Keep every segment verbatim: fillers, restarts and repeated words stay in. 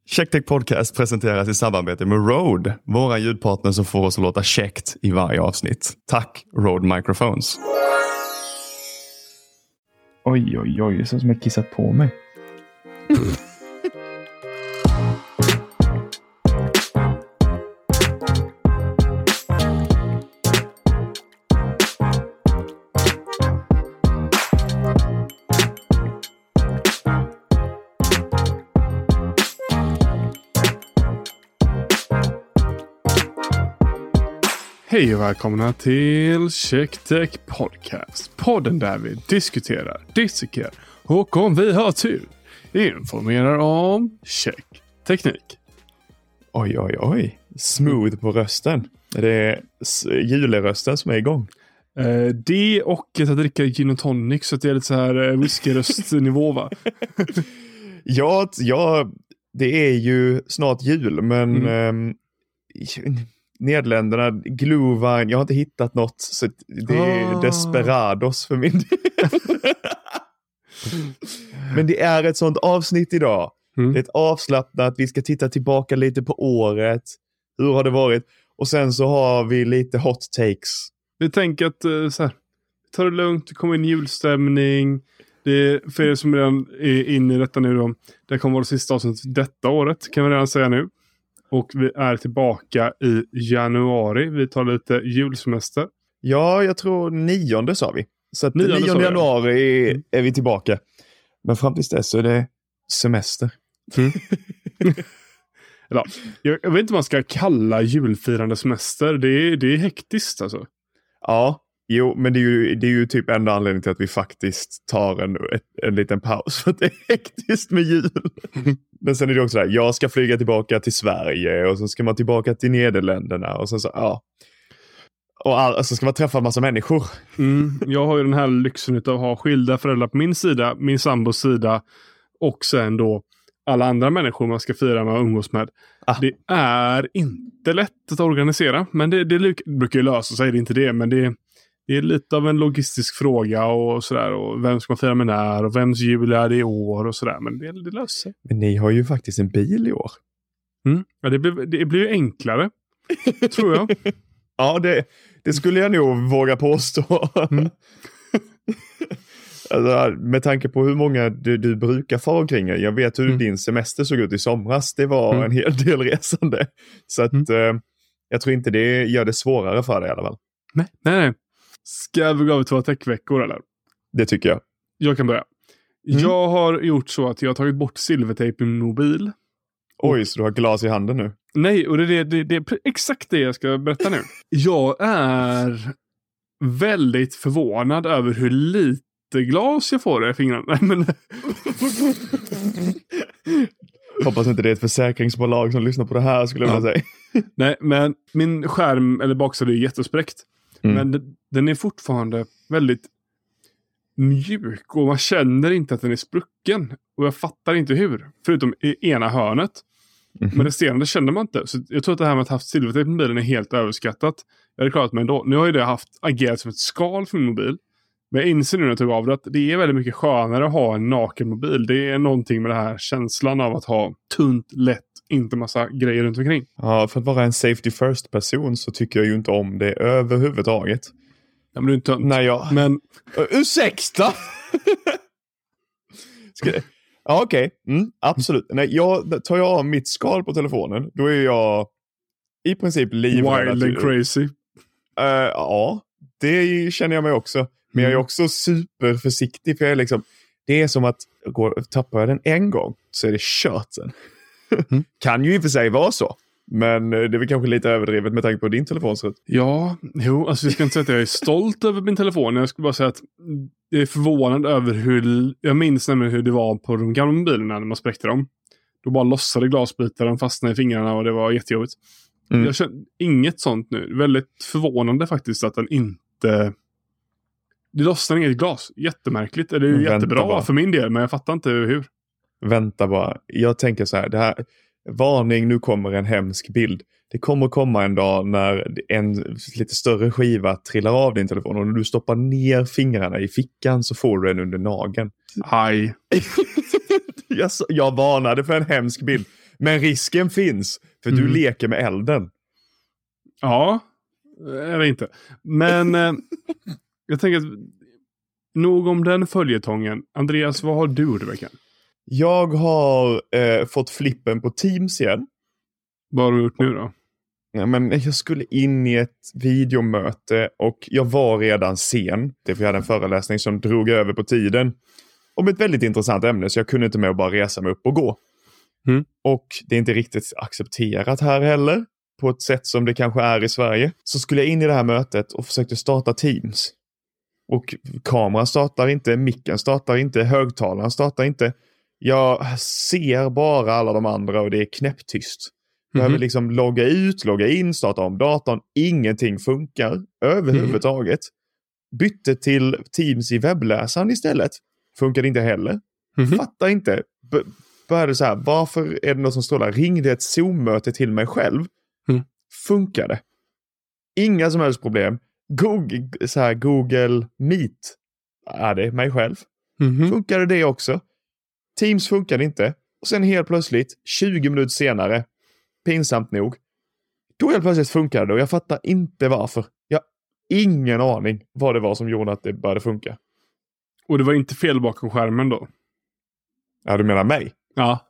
Checktech Podcast presenteras i samarbete med Rode, våra ljudpartner som får oss att låta käckt i varje avsnitt. Tack Rode Microphones. Oj, oj, oj, det är som jag kissat på mig. Hej och välkomna till Checktech Podcast. Podden där vi diskuterar, dissekerar och om vi har tur informerar om checkteknik. Oj, oj, oj. Smooth på rösten. Är det julerösten som är igång? Eh, det och att dricka gin och tonic så att det är lite så här whiskyröstnivå va? ja, ja, det är ju snart jul men... Mm. Eh, Nederländerna, Glühwein, jag har inte hittat något så det är oh. Desperados för min del. Men det är ett sånt avsnitt idag. Mm. Det är ett avslappnat, vi ska titta tillbaka lite på året. Hur har det varit? Och sen så har vi lite hot takes. Vi tänker att så här, ta det lugnt, det kommer in julstämning. Det är för er som redan är inne i detta nu då. Det kommer vara det sista avsnittet detta året, kan vi redan säga nu. Och vi är tillbaka i januari. Vi tar lite julsemester. Ja, jag tror nionde sa vi. Så att nionde, nionde januari är, är vi tillbaka. Men fram tills dess så är det semester. Mm. Eller, jag, jag vet inte vad man ska kalla julfirande semester. Det är, det är hektiskt alltså. Ja, jo, men det är ju, det är ju typ enda anledningen till att vi faktiskt tar en, ett, en liten paus. För att det är hektiskt med jul. Men sen är det också där, jag ska flyga tillbaka till Sverige och så ska man tillbaka till Nederländerna och sen så, ja. Och all, så ska man träffa en massa människor. Mm, jag har ju den här lyxen av att ha skilda föräldrar på min sida, min sambos sida och sen då alla andra människor man ska fira med och umgås med. Ah. Det är inte lätt att organisera, men det, det brukar ju lösa sig, det är inte det, men det, det är lite av en logistisk fråga och sådär, och vem ska man fira med när och vems jul är det i år och sådär, men det, det löser sig. Men ni har ju faktiskt en bil i år. Mm. Ja, det blir, det blir ju enklare, tror jag. Ja, det, det skulle jag nog våga påstå. Mm. Alltså, med tanke på hur många du, du brukar fara omkring. Jag vet hur mm. din semester såg ut i somras. Det var mm. en hel del resande. Så att mm. eh, jag tror inte det gör det svårare för dig i alla fall. Nej, nej, nej. Ska vi gå över två täckveckor eller? Det tycker jag. Jag kan börja. Mm. Jag har gjort så att jag har tagit bort silvertejp i min mobil. Oj, så du har glas i handen nu? Nej, och det är, det, det är exakt det jag ska berätta nu. Jag är väldigt förvånad över hur lite glas jag får i fingrarna. Men... Hoppas inte det är ett försäkringsbolag som lyssnar på det här, skulle jag vilja säga. Nej, men min skärm eller baksida är jättespräckt. Mm. Men det, den är fortfarande väldigt mjuk och man känner inte att den är sprucken. Och jag fattar inte hur. Förutom i ena hörnet. Mm-hmm. Men resterande känner man inte. Så jag tror att det här med att ha haft silvertejp på mobilen är helt överskattat. Jag hade klarat mig ändå. Nu har ju det haft agerat som ett skal för min mobil. Men jag inser nu när jag tog av det att det är väldigt mycket skönare att ha en naken mobil. Det är någonting med den här känslan av att ha tunt, lätt, inte massa grejer runt omkring. Ja, för att vara en safety first person så tycker jag ju inte om det överhuvudtaget. Ja, men du är inte tunt. Nej, jag... Men... Ursäkta! Ska... Ja, okej. Okay. Mm, absolut. Nej, jag, tar jag av mitt skal på telefonen, då är jag i princip livrädd. Wild and crazy. Uh, ja, det känner jag mig också. Men jag är också superförsiktig, för jag är liksom, det är som att går, tappar jag den en gång så är det kört sen. Mm. Kan ju i och för sig vara så. Men det är väl kanske lite överdrivet med tanke på din telefonsrutt. Ja, jo, alltså jag ska inte säga att jag är stolt över min telefon. Jag skulle bara säga att jag är förvånad över hur, jag minns nämligen hur det var på de gamla mobilerna när man spräckte dem. Då bara lossade glasbitar, de fastnade i fingrarna och det var jättejobbigt. Mm. Jag känner inget sånt nu. Väldigt förvånande faktiskt att den inte... Det lossnar inget glas. Jättemärkligt. Det är ju jättebra bara för min del, men jag fattar inte hur. Vänta bara. Jag tänker så här, det här... Varning, nu kommer en hemsk bild. Det kommer komma en dag när en lite större skiva trillar av din telefon och när du stoppar ner fingrarna i fickan så får du den under nageln. Aj. jag, jag varnade för en hemsk bild. Men risken finns, för du Mm. leker med elden. Ja, eller inte. Men eh, jag tänker att nog om den följetongen. Andreas, vad har du gjort i veckan? Jag har eh, fått flippen på Teams igen. Vad har du gjort nu då? Ja, men jag skulle in i ett videomöte och jag var redan sen. Det för jag hade en föreläsning som drog över på tiden. Om ett väldigt intressant ämne, så jag kunde inte med att bara resa mig upp och gå. Mm. Och det är inte riktigt accepterat här heller. På ett sätt som det kanske är i Sverige. Så skulle jag in i det här mötet och försökte starta Teams. Och kameran startar inte, micken startar inte, högtalaren startar inte. Jag ser bara alla de andra och det är knäpptyst. Jag behöver Mhm. liksom logga ut, logga in, starta om datorn. Ingenting funkar överhuvudtaget. Bytte till Teams i webbläsaren istället. Funkar inte heller. Mhm. Fattar inte. B- började så här, varför är det något som strålar? Ringde ett Zoom-möte till mig själv. Mm. Funkade. Inga som helst problem. Google, så här, Google Meet. Ja, det är mig själv. Mhm. Funkade det också. Teams funkade inte. Och sen helt plötsligt, tjugo minuter senare, pinsamt nog, då helt plötsligt funkade det och jag fattar inte varför. Jag har ingen aning vad det var som gjorde att det började funka. Och det var inte fel bakom skärmen då? Ja, du menar mig? Ja.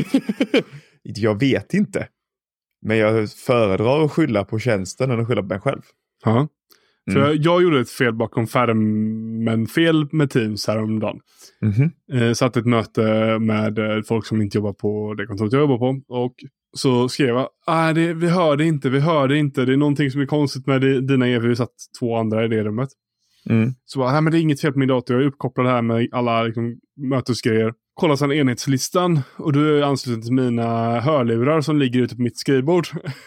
Jag vet inte. Men jag föredrar att skylla på tjänsten än att skylla på mig själv. Ja. För Mm. jag, jag gjorde ett fel bakom skärmen, fel med Teams häromdagen. Mhm. Eh, satt ett möte med eh, folk som inte jobbar på det kontoret jag jobbar på. Och så skrev jag, ah, det, vi hörde inte, vi hörde inte. Det är någonting som är konstigt med di- dina e-, för vi satt två andra i det rummet. Mm. Så bara, nej men det är inget fel på min dator. Jag är uppkopplad här med alla liksom, mötesgrejer. Kollar sedan enhetslistan och du är ansluten till mina hörlurar som ligger ute på mitt skrivbord.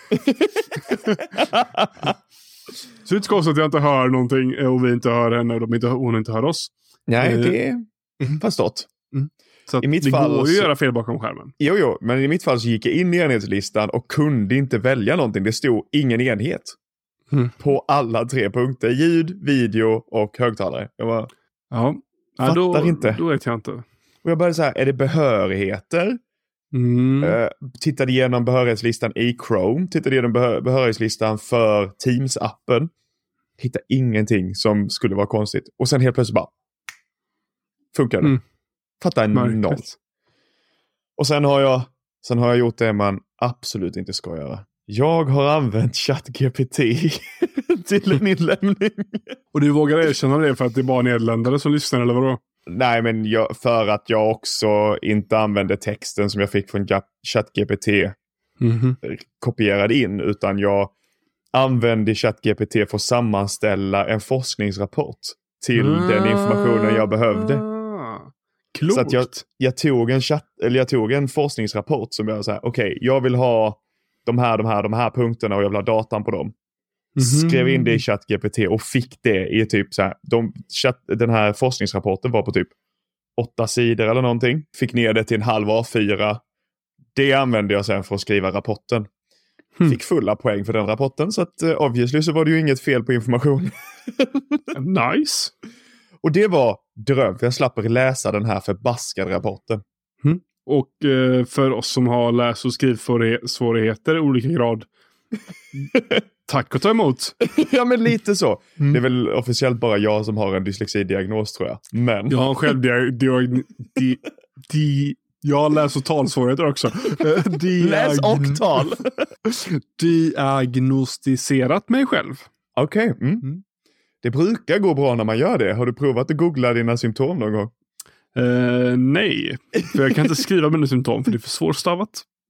Så det är inte så konstigt att jag inte hör någonting och vi inte hör henne och de inte, hon inte hör oss. Nej, Eh. det är förstått. Så att I mitt det fall går ju att så- göra fel bakom skärmen. Jo, jo, men i mitt fall så gick jag in i enhetslistan och kunde inte välja någonting. Det stod ingen enhet. Mm. På alla tre punkter. Ljud, video och högtalare. Jag var... Ja, ja Fattar då, inte. Då vet jag inte. Och jag började så här, är det behörigheter? Mm. Uh, tittade igenom behörighetslistan i Chrome. Tittade igenom behör- behörighetslistan för Teams-appen. Hittade ingenting som skulle vara konstigt. Och sen helt plötsligt bara funkar det. Mm. Fattar en Märkligt. noll. Och sen har jag sen har jag gjort det man absolut inte ska göra. Jag har använt ChatGPT till en inlämning. Och du vågar erkänna det för att det är bara nederländare som lyssnar eller vadå? Nej, men jag, för att jag också inte använde texten som jag fick från ChatGPT Mhm. kopierad in, utan jag använde ChatGPT för att sammanställa en forskningsrapport till den informationen jag behövde. Klokt. Så att jag, jag, tog en chatt, eller jag tog en forskningsrapport som jag sa, okej, okay, jag vill ha de här, de här, de här punkterna och jag vill ha datan på dem. Mhm. Skrev in det i ChatGPT och fick det i typ så här, de, chat, den här forskningsrapporten var på typ åtta sidor eller någonting. Fick ner det till en halv A fyra. Det använde jag sen för att skriva rapporten. Hmm. Fick fulla poäng för den rapporten, så att uh, obviously så var det ju inget fel på information. Nice. Och det var dröm, för jag slapp läsa den här förbaskade rapporten. Och eh, för oss som har läs- och skrivsvårigheter i olika grad. Tack och ta emot. Ja, men lite så. Mm. Det är väl officiellt bara jag som har en dyslexidiagnos, tror jag. Men... Jag har själv diag... diag di, di, jag har läs- och talsvårigheter också. Eh, diag- Läs och tal. Diagnostiserat mig själv. Okej. Okay. Mm. Mm. Det brukar gå bra när man gör det. Har du provat att googla dina symptom någon gång? Eh, nej, för jag kan inte skriva mina symptom för det är för svårstavat.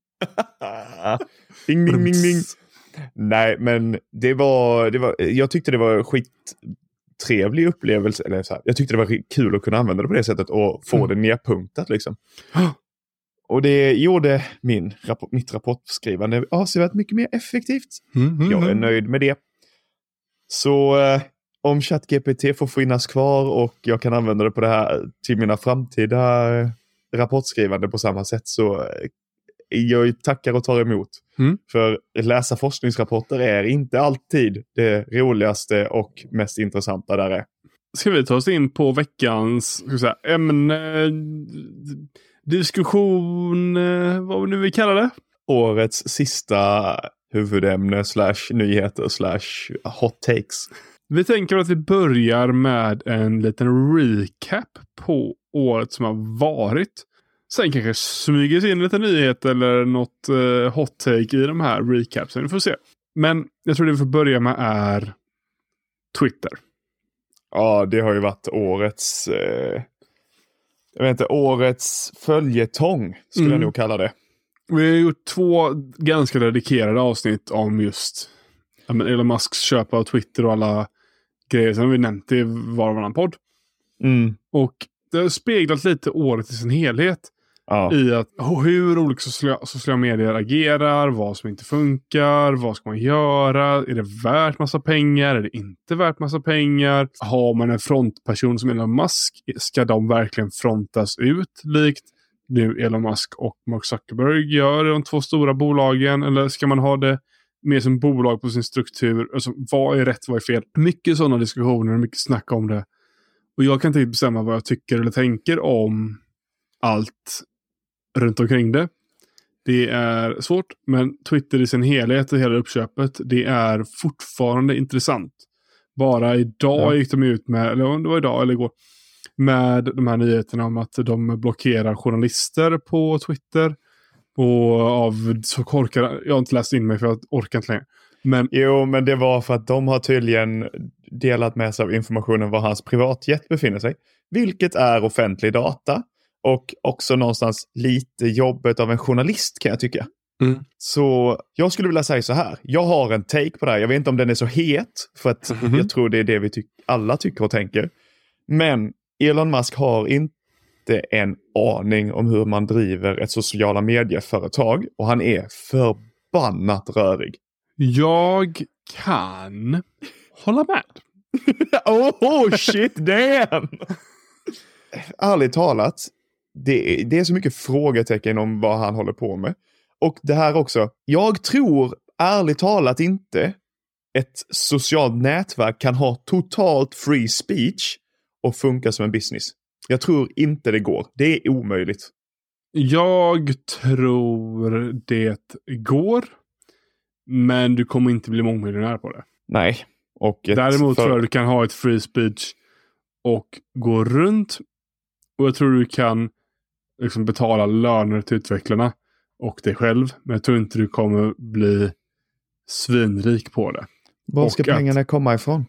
ding, ding, ding, ding. Nej, men det var, det var... Jag tyckte det var skittrevlig upplevelse. Eller så här, jag tyckte det var kul att kunna använda det på det sättet och få Mm. det nedpunktat liksom. Och det gjorde min rapport, mitt rapportskrivande avsevärt mycket mer effektivt. Mm, mm, Jag är mm. nöjd med det. Så eh, om ChatGPT får finnas kvar och jag kan använda det på det här till mina framtida eh, rapportskrivande på samma sätt, så eh, jag tackar och tar emot. Mm. För läsa forskningsrapporter är inte alltid det roligaste och mest intressanta där är. Ska vi ta oss in på veckans ska vi säga, ämne? diskussion, eh, vad vi nu vill kalla det. Årets sista huvudämne slash nyheter slash hot takes. Vi tänker att vi börjar med en liten recap på året som har varit. Sen kanske smyger in lite nyheter eller något eh, hot take i de här recapsen. Vi får se. Men jag tror det vi får börja med är Twitter. Ja, det har ju varit årets eh, jag vet inte, årets följetong skulle mm. jag nog kalla det. Vi har gjort två ganska dedikerade avsnitt om just Elon Musks köp av Twitter och alla grejer som vi nämnt i var och varannan podd. Mm. Och det har speglat lite året i sin helhet. Ja. I att hur olika sociala, sociala medier agerar, vad som inte funkar, vad ska man göra, är det värt massa pengar, är det inte värt massa pengar, har man en frontperson som Elon Musk, ska de verkligen frontas ut likt nu Elon Musk och Mark Zuckerberg gör de två stora bolagen, eller ska man ha det mer som bolag på sin struktur, alltså vad är rätt, vad är fel, mycket sådana diskussioner, mycket snack om det, och jag kan inte bestämma vad jag tycker eller tänker om allt runt omkring det. Det är svårt, men Twitter i sin helhet och hela uppköpet, det är fortfarande intressant. Bara idag ja. gick de ut med, eller om det var idag eller igår, med de här nyheterna om att de blockerar journalister på Twitter. Och av så korkar, jag har inte läst in mig för jag orkar inte längre. Men, jo, men det var för att de har tydligen delat med sig av informationen var hans privatjet befinner sig. Vilket är offentlig data. Och också någonstans lite jobbet av en journalist kan jag tycka. Mm. Så jag skulle vilja säga så här. Jag har en take på det här. Jag vet inte om den är så het. För att mm-hmm. jag tror det är det vi ty- alla tycker och tänker. Men Elon Musk har inte en aning om hur man driver ett sociala medieföretag. Och han är förbannat rörig. Jag kan hålla med. oh shit damn! Ärligt talat. Det är, det är så mycket frågetecken om vad han håller på med. Och det här också. Jag tror ärligt talat inte ett socialt nätverk kan ha totalt free speech och funka som en business. Jag tror inte det går. Det är omöjligt. Jag tror det går. Men du kommer inte bli mångmiljonär på det. Nej. Och ett Däremot för... tror jag du kan ha ett free speech och gå runt. Och jag tror du kan liksom betala löner till utvecklarna och dig själv. Men jag tror inte du kommer bli svinrik på det. Var ska pengarna komma ifrån?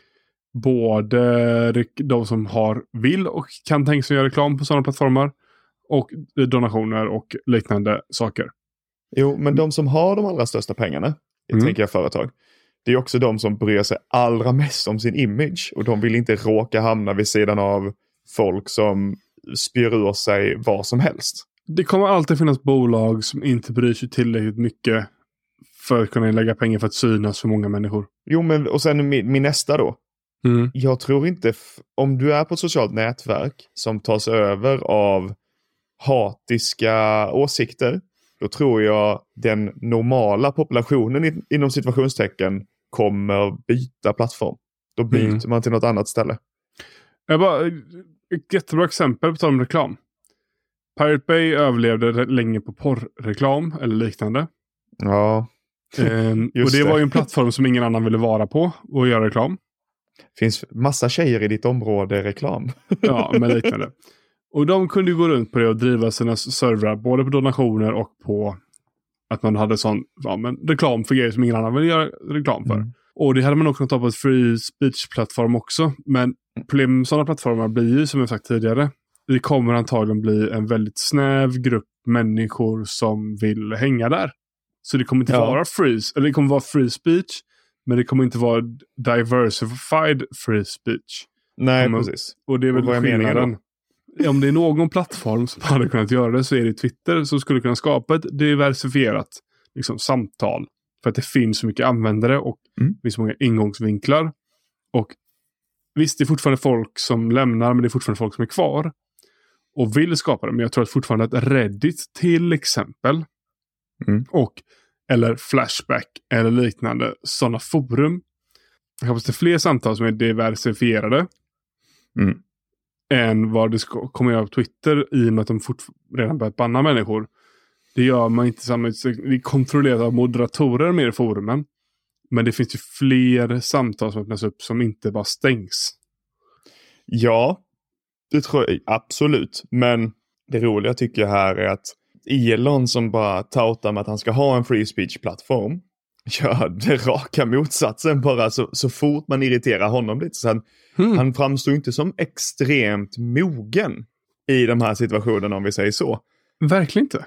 Både de som har vill och kan tänka sig göra reklam på sådana plattformar. Och donationer och liknande saker. Jo, men de som har de allra största pengarna, jag mm. tänker jag företag. Det är också de som bryr sig allra mest om sin image. Och de vill inte råka hamna vid sidan av folk som spyr ur sig vad som helst. Det kommer alltid finnas bolag som inte bryr sig tillräckligt mycket för att kunna lägga pengar för att synas för många människor. Jo, men och sen min, min nästa då. Mm. Jag tror inte, f- om du är på ett socialt nätverk som tas över av hatiska åsikter, då tror jag den normala populationen in, inom situationstecken kommer byta plattform. Då byter mm. man till något annat ställe. Jag bara, ett jättebra exempel på tal om reklam. Pirate Bay överlevde länge på porrreklam eller liknande. Ja, ehm, och det, det var ju en plattform som ingen annan ville vara på och göra reklam. Finns massa tjejer i ditt område reklam. Ja, men liknande. Och de kunde ju gå runt på det och driva sina servrar både på donationer och på att man hade sån ja, men reklam för grejer som ingen annan ville göra reklam för. Mm. Och det hade man också kunnat ta på ett free speech-plattform också. Men problemet med sådana plattformar blir ju, som jag sagt tidigare, det kommer antagligen bli en väldigt snäv grupp människor som vill hänga där. Så det kommer inte ja. vara free, eller det kommer vara free speech, men det kommer inte vara diversified free speech. Nej, man, precis. Och det är väl skillnaden. Om det är någon plattform som hade kunnat göra det så är det Twitter som skulle kunna skapa ett diversifierat liksom, samtal. För att det finns så mycket användare och mm. det finns så många ingångsvinklar. Och visst, det är fortfarande folk som lämnar, men det är fortfarande folk som är kvar och vill skapa det. Men jag tror att fortfarande att Reddit till exempel mm. och eller Flashback eller liknande sådana forum. Jag hoppas det är fler samtal som är diversifierade. Mm. än vad det ska, kommer göra på Twitter i och med att de fort, redan börjat banna människor. Det gör man inte samma utsträckning. Det är kontrollerat av moderatorer mer i forumen. Men det finns ju fler samtal som öppnas upp som inte bara stängs. Ja, det tror jag absolut. Men det roliga tycker jag här är att Elon som bara tautar med att han ska ha en free speech-plattform gör det raka motsatsen bara så, så fort man irriterar honom lite. Så han, mm. han framstår inte som extremt mogen i de här situationerna om vi säger så. Verkligen inte.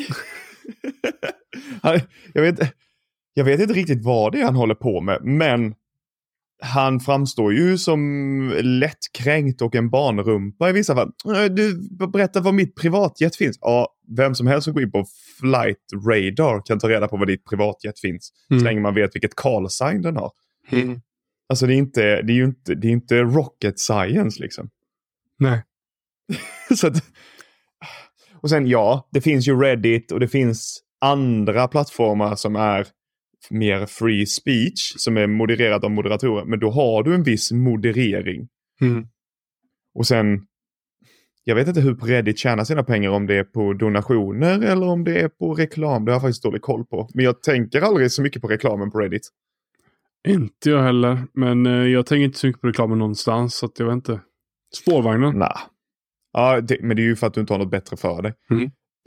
jag, vet, jag vet inte riktigt vad det är han håller på med, men han framstår ju som lättkränkt och en barnrumpa i vissa fall. Du berättar var mitt privatjet finns. Ja, vem som helst som går in på Flight Radar kan ta reda på var ditt privatjet finns. Mm. Så länge man vet vilket call sign den har. Mm. Alltså det är, inte, det är ju inte, det är inte rocket science liksom. Nej. Så att, och sen ja, det finns ju Reddit och det finns andra plattformar som är mer free speech som är modererat av moderatorer, men då har du en viss moderering. Mm. Och sen jag vet inte hur på Reddit tjänar sina pengar, om det är på donationer eller om det är på reklam. Det har jag faktiskt dålig koll på. Men jag tänker aldrig så mycket på reklamen på Reddit. Inte jag heller, men eh, jag tänker inte så mycket på reklamen någonstans, så att jag vet inte. Spårvagnen? Nej. Ja, det, men det är ju för att du inte har något bättre för dig. Mm.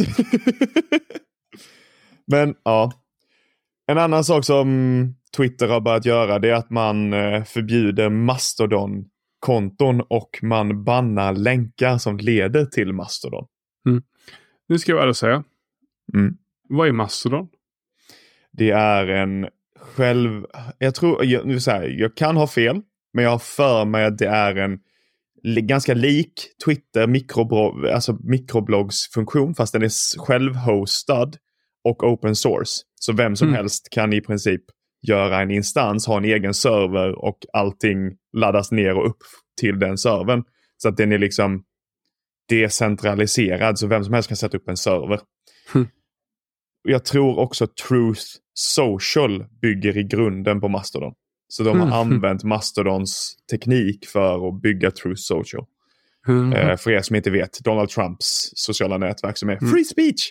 Men ja. En annan sak som Twitter har börjat göra, det är att man eh, förbjuder Mastodon-konton och man bannar länkar som leder till Mastodon. Mm. Nu ska jag väl säga. Mm. Vad är Mastodon? Det är en själv... Jag tror... Jag, nu så här, jag kan ha fel, men jag har för mig att det är en ganska lik Twitter mikroblogg, alltså mikrobloggsfunktion, fast den är självhostad och open source. Så vem som mm. helst kan i princip göra en instans, ha en egen server och allting laddas ner och upp till den servern. Så att den är liksom decentraliserad, så vem som helst kan sätta upp en server. Mm. Jag tror också Truth Social bygger i grunden på Mastodon. Så de har mm. använt Mastodons teknik för att bygga Truth Social. Mm. Eh, för er som inte vet, Donald Trumps sociala nätverk som är mm. free speech.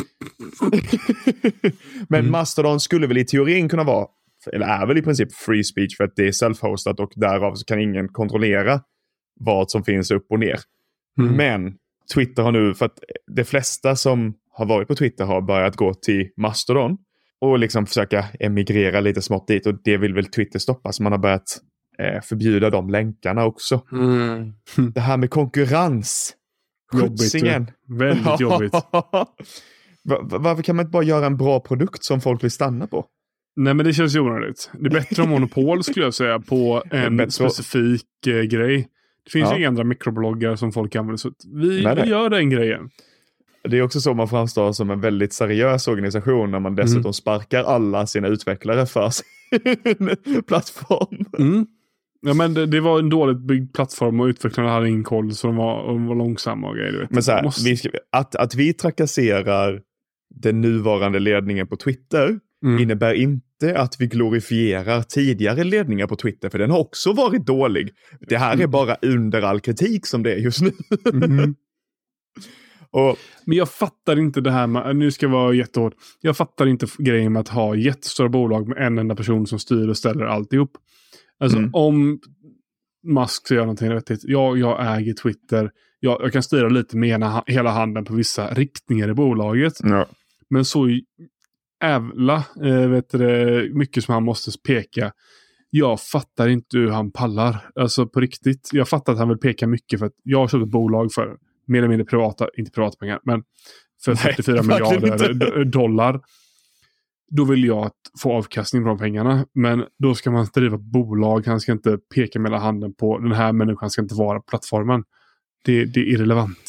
Men mm. Mastodon skulle väl i teorin kunna vara, eller är väl i princip free speech, för att det är self-hostat och därav så kan ingen kontrollera vad som finns upp och ner. Mm. Men Twitter har nu, för att de flesta som har varit på Twitter har börjat gå till Mastodon och liksom försöka emigrera lite smått dit, och det vill väl Twitter stoppa, så man har börjat eh, förbjuda de länkarna också. Mm. Det här med konkurrens. Jobbigt. Väldigt jobbigt. Varför kan man inte bara göra en bra produkt som folk vill stanna på? Nej, men det känns ju onödigt. Det är bättre om monopol skulle jag säga på en specifik eh, grej. Det finns ja. ju inga andra mikrobloggar som folk använder, så vi, nej, vi gör den grejen. Det är också så man framstår som en väldigt seriös organisation när man dessutom mm. sparkar alla sina utvecklare för sin plattform. Mm. Ja, men det, det var en dåligt byggd plattform och utvecklarna hade ingen koll, så de var, de var långsamma och grejer. Du vet. Men så här, måste... vi ska, att, att vi trakasserar den nuvarande ledningen på Twitter mm. innebär inte att vi glorifierar tidigare ledningar på Twitter, för den har också varit dålig. Det här är bara under all kritik som det är just nu. Mm. Och, men jag fattar inte det här med, nu ska jag vara jättehård, jag fattar inte grejen med att ha jättestora bolag med en enda person som styr och ställer alltihop. Alltså mm. om Musk ska göra någonting vettigt, jag, jag äger Twitter, jag, jag kan styra lite med ena, hela handen på vissa riktningar i bolaget. Ja. Men så ävla äh, vet du, mycket som han måste peka. Jag fattar inte hur han pallar. Alltså på riktigt. Jag fattar att han vill peka mycket, för att jag har köpt ett bolag för mer eller mindre privata, inte privata pengar, men för Nej, fyrtiofyra miljarder d- dollar. Då vill jag få avkastning från pengarna. Men då ska man driva bolag. Han ska inte peka med hela handen på den här människan, ska inte vara plattformen. Det, det är irrelevant.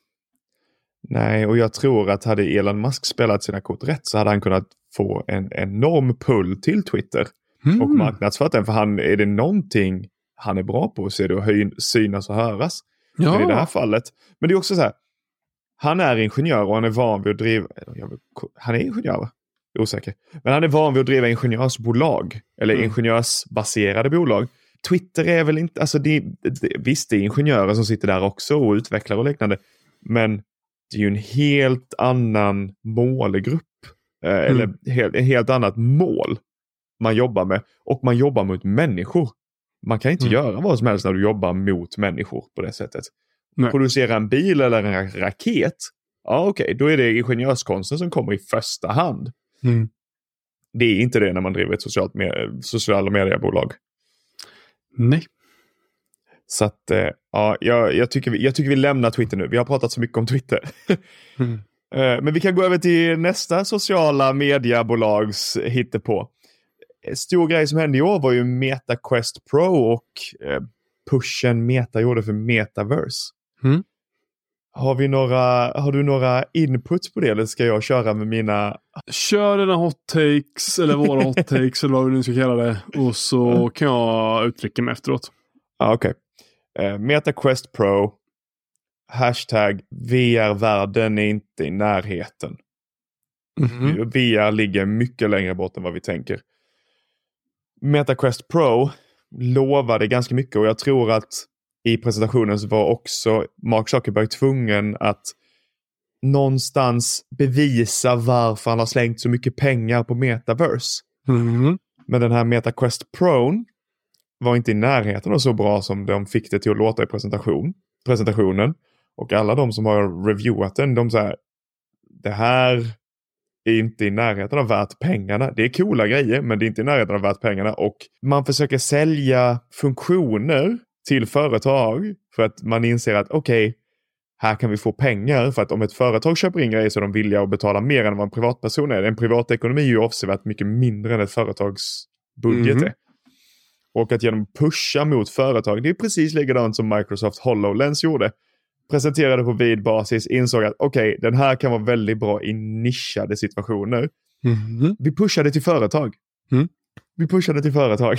Nej, och jag tror att hade Elon Musk spelat sina kort rätt så hade han kunnat få en enorm pull till Twitter. Mm. Och marknadsfört den. För han, är det någonting han är bra på, så är det att höj, synas och höras. Ja. I det här fallet. Men det är också så här. Han är ingenjör och han är van vid att driva... Han är ingenjör, va? Osäker. Men han är van vid att driva ingenjörsbolag. Eller mm. ingenjörsbaserade bolag. Twitter är väl inte, alltså det, det, visst det är ingenjörer som sitter där också och utvecklar och liknande, men det är ju en helt annan målgrupp eh, mm. eller helt, ett helt annat mål man jobbar med, och man jobbar mot människor. Man kan inte mm. göra vad som helst när du jobbar mot människor på det sättet. Nej. Producera en bil eller en raket, ja okej, okay, då är det ingenjörskonsten som kommer i första hand. Mm. Det är inte det när man driver ett socialt med, sociala mediebolag. Nej. Så att, eh, ja, jag, jag, tycker vi, jag tycker vi lämnar Twitter nu. Vi har pratat så mycket om Twitter. mm. eh, men vi kan gå över till nästa sociala mediebolags hittepå. Stor grej som hände i år var ju MetaQuest Pro och eh, pushen Meta gjorde för Metaverse. Mm. Har, vi några, har du några inputs på det, eller ska jag köra med mina... Kör dina hot takes, eller våra hot takes, eller vad vi nu ska kalla det. Och så kan jag uttrycka mig efteråt. Ah, okej. Okay. Uh, MetaQuest Pro. Hashtag V R-världen är inte i närheten. Mm-hmm. V R ligger mycket längre bort än vad vi tänker. MetaQuest Pro lovade ganska mycket, och jag tror att i presentationen så var också Mark Zuckerberg tvungen att någonstans bevisa varför han har slängt så mycket pengar på Metaverse. Mm. Men den här MetaQuest Pro var inte i närheten av så bra som de fick det till att låta i presentation, presentationen. Och alla de som har reviewat den, de säger det här är inte i närheten av värt pengarna. Det är coola grejer, men det är inte i närheten av värt pengarna. Och man försöker sälja funktioner till företag för att man inser att okej, okay, här kan vi få pengar, för att om ett företag köper in grejer så är de villiga att betala mer än vad en privatperson är. En privatekonomi är ju avsevärt mycket mindre än ett företags budget mm. är. Och att genom pusha mot företag, det är precis likadant som Microsoft HoloLens gjorde. Presenterade på vid basis, insåg att okej, okay, den här kan vara väldigt bra i nischade situationer. Mm. Vi pushade till företag. Mm. Vi pushade till företag.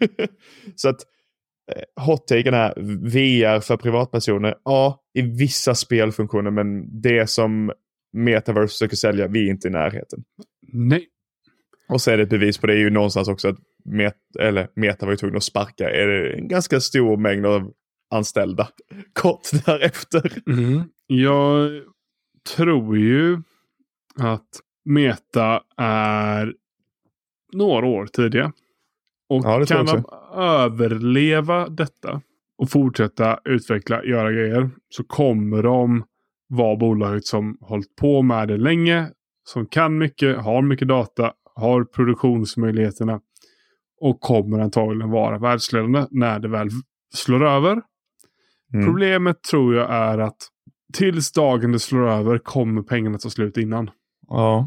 Så att hot-taken är V R för privatpersoner. Ja, i vissa spelfunktioner, men det som Metaverse försöker sälja, vi är inte i närheten. Nej. Och så är det ett bevis på det är ju någonstans också att Met, eller Meta var ju tvungen att sparka är det en ganska stor mängd av anställda kort därefter. Mm. Jag tror ju att Meta är några år tidigare. Och ja, kan de överleva detta och fortsätta utveckla, göra grejer, så kommer de vara bolaget som hållit på med det länge, som kan mycket, har mycket data, har produktionsmöjligheterna och kommer antagligen vara världsledande när det väl slår över. Mm. Problemet tror jag är att tills dagen det slår över kommer pengarna ta slut innan. Ja.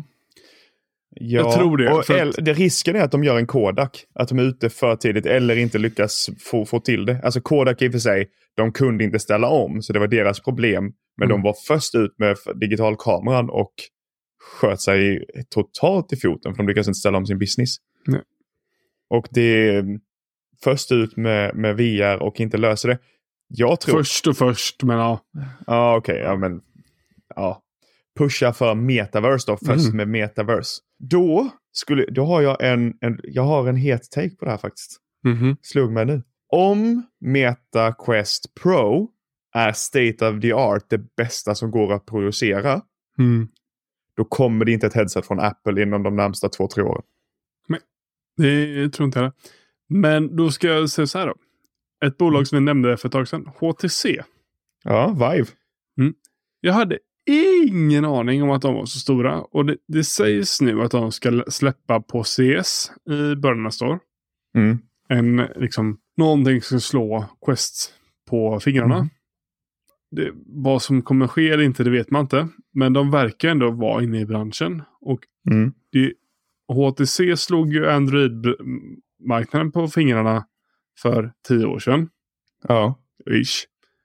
Ja, jag tror det. Och att... det. Risken är att de gör en Kodak. Att de är ute för tidigt eller inte lyckas få, få till det. Alltså Kodak i och för sig, de kunde inte ställa om. Så det var deras problem. Men mm. de var först ut med digitalkameran och sköt sig totalt i foten. För de lyckades inte ställa om sin business. Nej. Och det är först ut med, med V R och inte löser det. Jag tror... Först och först, men ja. Ja, okej. Okay, ja, men... Ja. Pusha för Metaverse då. Först mm. med Metaverse. Då, skulle, då har jag en, en, jag har en het take på det här faktiskt. Mm-hmm. Slog mig nu. Om MetaQuest Pro är state of the art, det bästa som går att producera, mm. då kommer det inte ett headset från Apple inom de närmsta två, tre åren. Nej, det tror inte jag. Men då ska jag säga så här då. Ett bolag som vi nämnde för ett tag sedan, H T C. Ja, Vive. Mm. Jag hade ingen aning om att de var så stora. Och det, det sägs nu att de ska släppa på C S i början nästa år. Mm. En, liksom, någonting som ska slå Quest på fingrarna. Mm. Det, vad som kommer ske eller inte, det vet man inte. Men de verkar ändå vara inne i branschen. Och mm. det, H T C slog ju Android-marknaden på fingrarna för tio år sedan. Ja. Ish.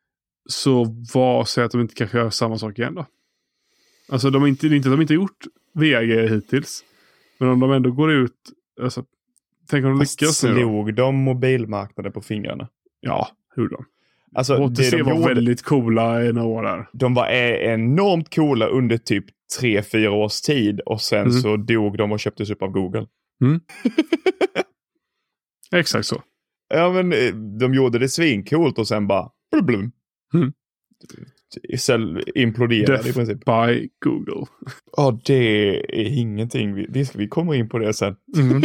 Så vad säger att de inte kanske gör samma sak igen då? Alltså de har inte, inte, de har inte gjort V R hittills. Men om de ändå går ut... Alltså, tänk om de lyckas nu då? Slog de mobilmarknaden på fingrarna? Ja, hur då? Alltså, H T C de var gjorde, väldigt coola i några år där. De var enormt coola under typ tre, fyra års tid. Och sen mm. så dog de och köptes upp av Google. Mm. Exakt så. Ja, men de gjorde det svincoolt och sen bara blum. Mm. Imploderade Death i princip. by Google. Ja, det är ingenting. Vi, det ska vi komma in på det sen. Mm.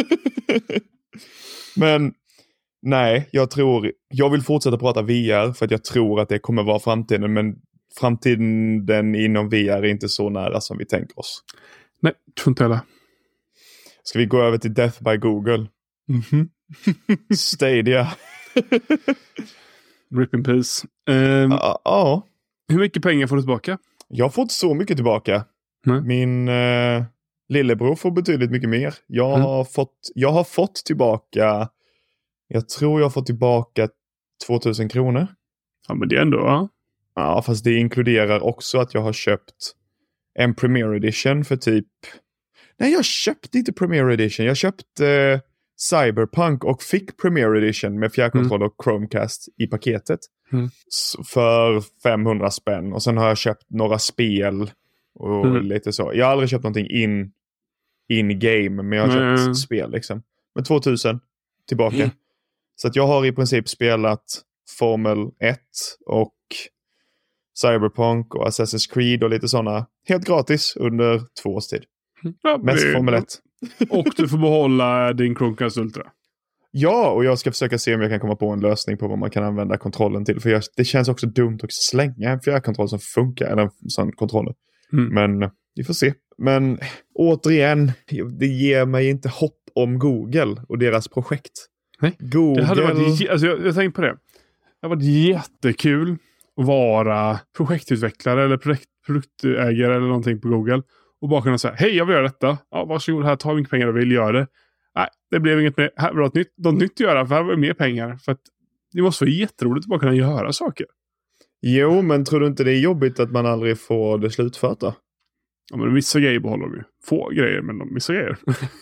Men nej, jag tror... Jag vill fortsätta prata V R för att jag tror att det kommer vara framtiden. Men framtiden inom V R är inte så nära som vi tänker oss. Nej, tror inte heller. Ska vi gå över till Death by Google? Mm-hmm. Stadia. Rip in peace. Um, Ja. Uh, uh. Hur mycket pengar får du tillbaka? Jag får inte så mycket tillbaka. Nej. Min uh, lillebror får betydligt mycket mer. Jag, Mm. har fått, jag har fått tillbaka... Jag tror jag har fått tillbaka tvåtusen kronor. Ja, men det är ändå... Ja. Ja, fast det inkluderar också att jag har köpt en Premier Edition för typ... Nej, jag köpte inte Premier Edition. Jag köpte eh, Cyberpunk och fick Premier Edition med fjärrkontroll och Chromecast i paketet. Mm. S- för femhundra spänn. Och sen har jag köpt några spel och Mm. lite så. Jag har aldrig köpt någonting in, in game, men jag har Mm. köpt spel liksom. Men tvåtusen tillbaka. Mm. Så att jag har i princip spelat Formel ett och Cyberpunk och Assassin's Creed och lite sådana helt gratis under två års tid. Ja, Mest det- Formel ett. Och du får behålla din Chromecast Ultra. Ja, och jag ska försöka se om jag kan komma på en lösning på vad man kan använda kontrollen till. För jag, det känns också dumt att slänga en fjärrkontroll som funkar, eller en sån kontroller. Mm. Men vi får se. Men återigen, det ger mig inte hopp om Google och deras projekt. Nej, Google... Det hade varit, alltså jag, jag tänkte på det. Det hade varit jättekul att vara projektutvecklare eller projekt, produktägare eller någonting på Google. Och bara kunna säga, hej jag vill göra detta. Ja, varsågod, här tar vi mycket pengar och vill göra det. Nej, det blev inget mer. Här var något nytt, något nytt att göra för här var det mer pengar. För att det måste vara jätteroligt att bara kunna göra saker. Jo, men tror du inte det är jobbigt att man aldrig får det slutfört då? Ja, men vissa grejer behåller vi. Få grejer, men de vissa grejer.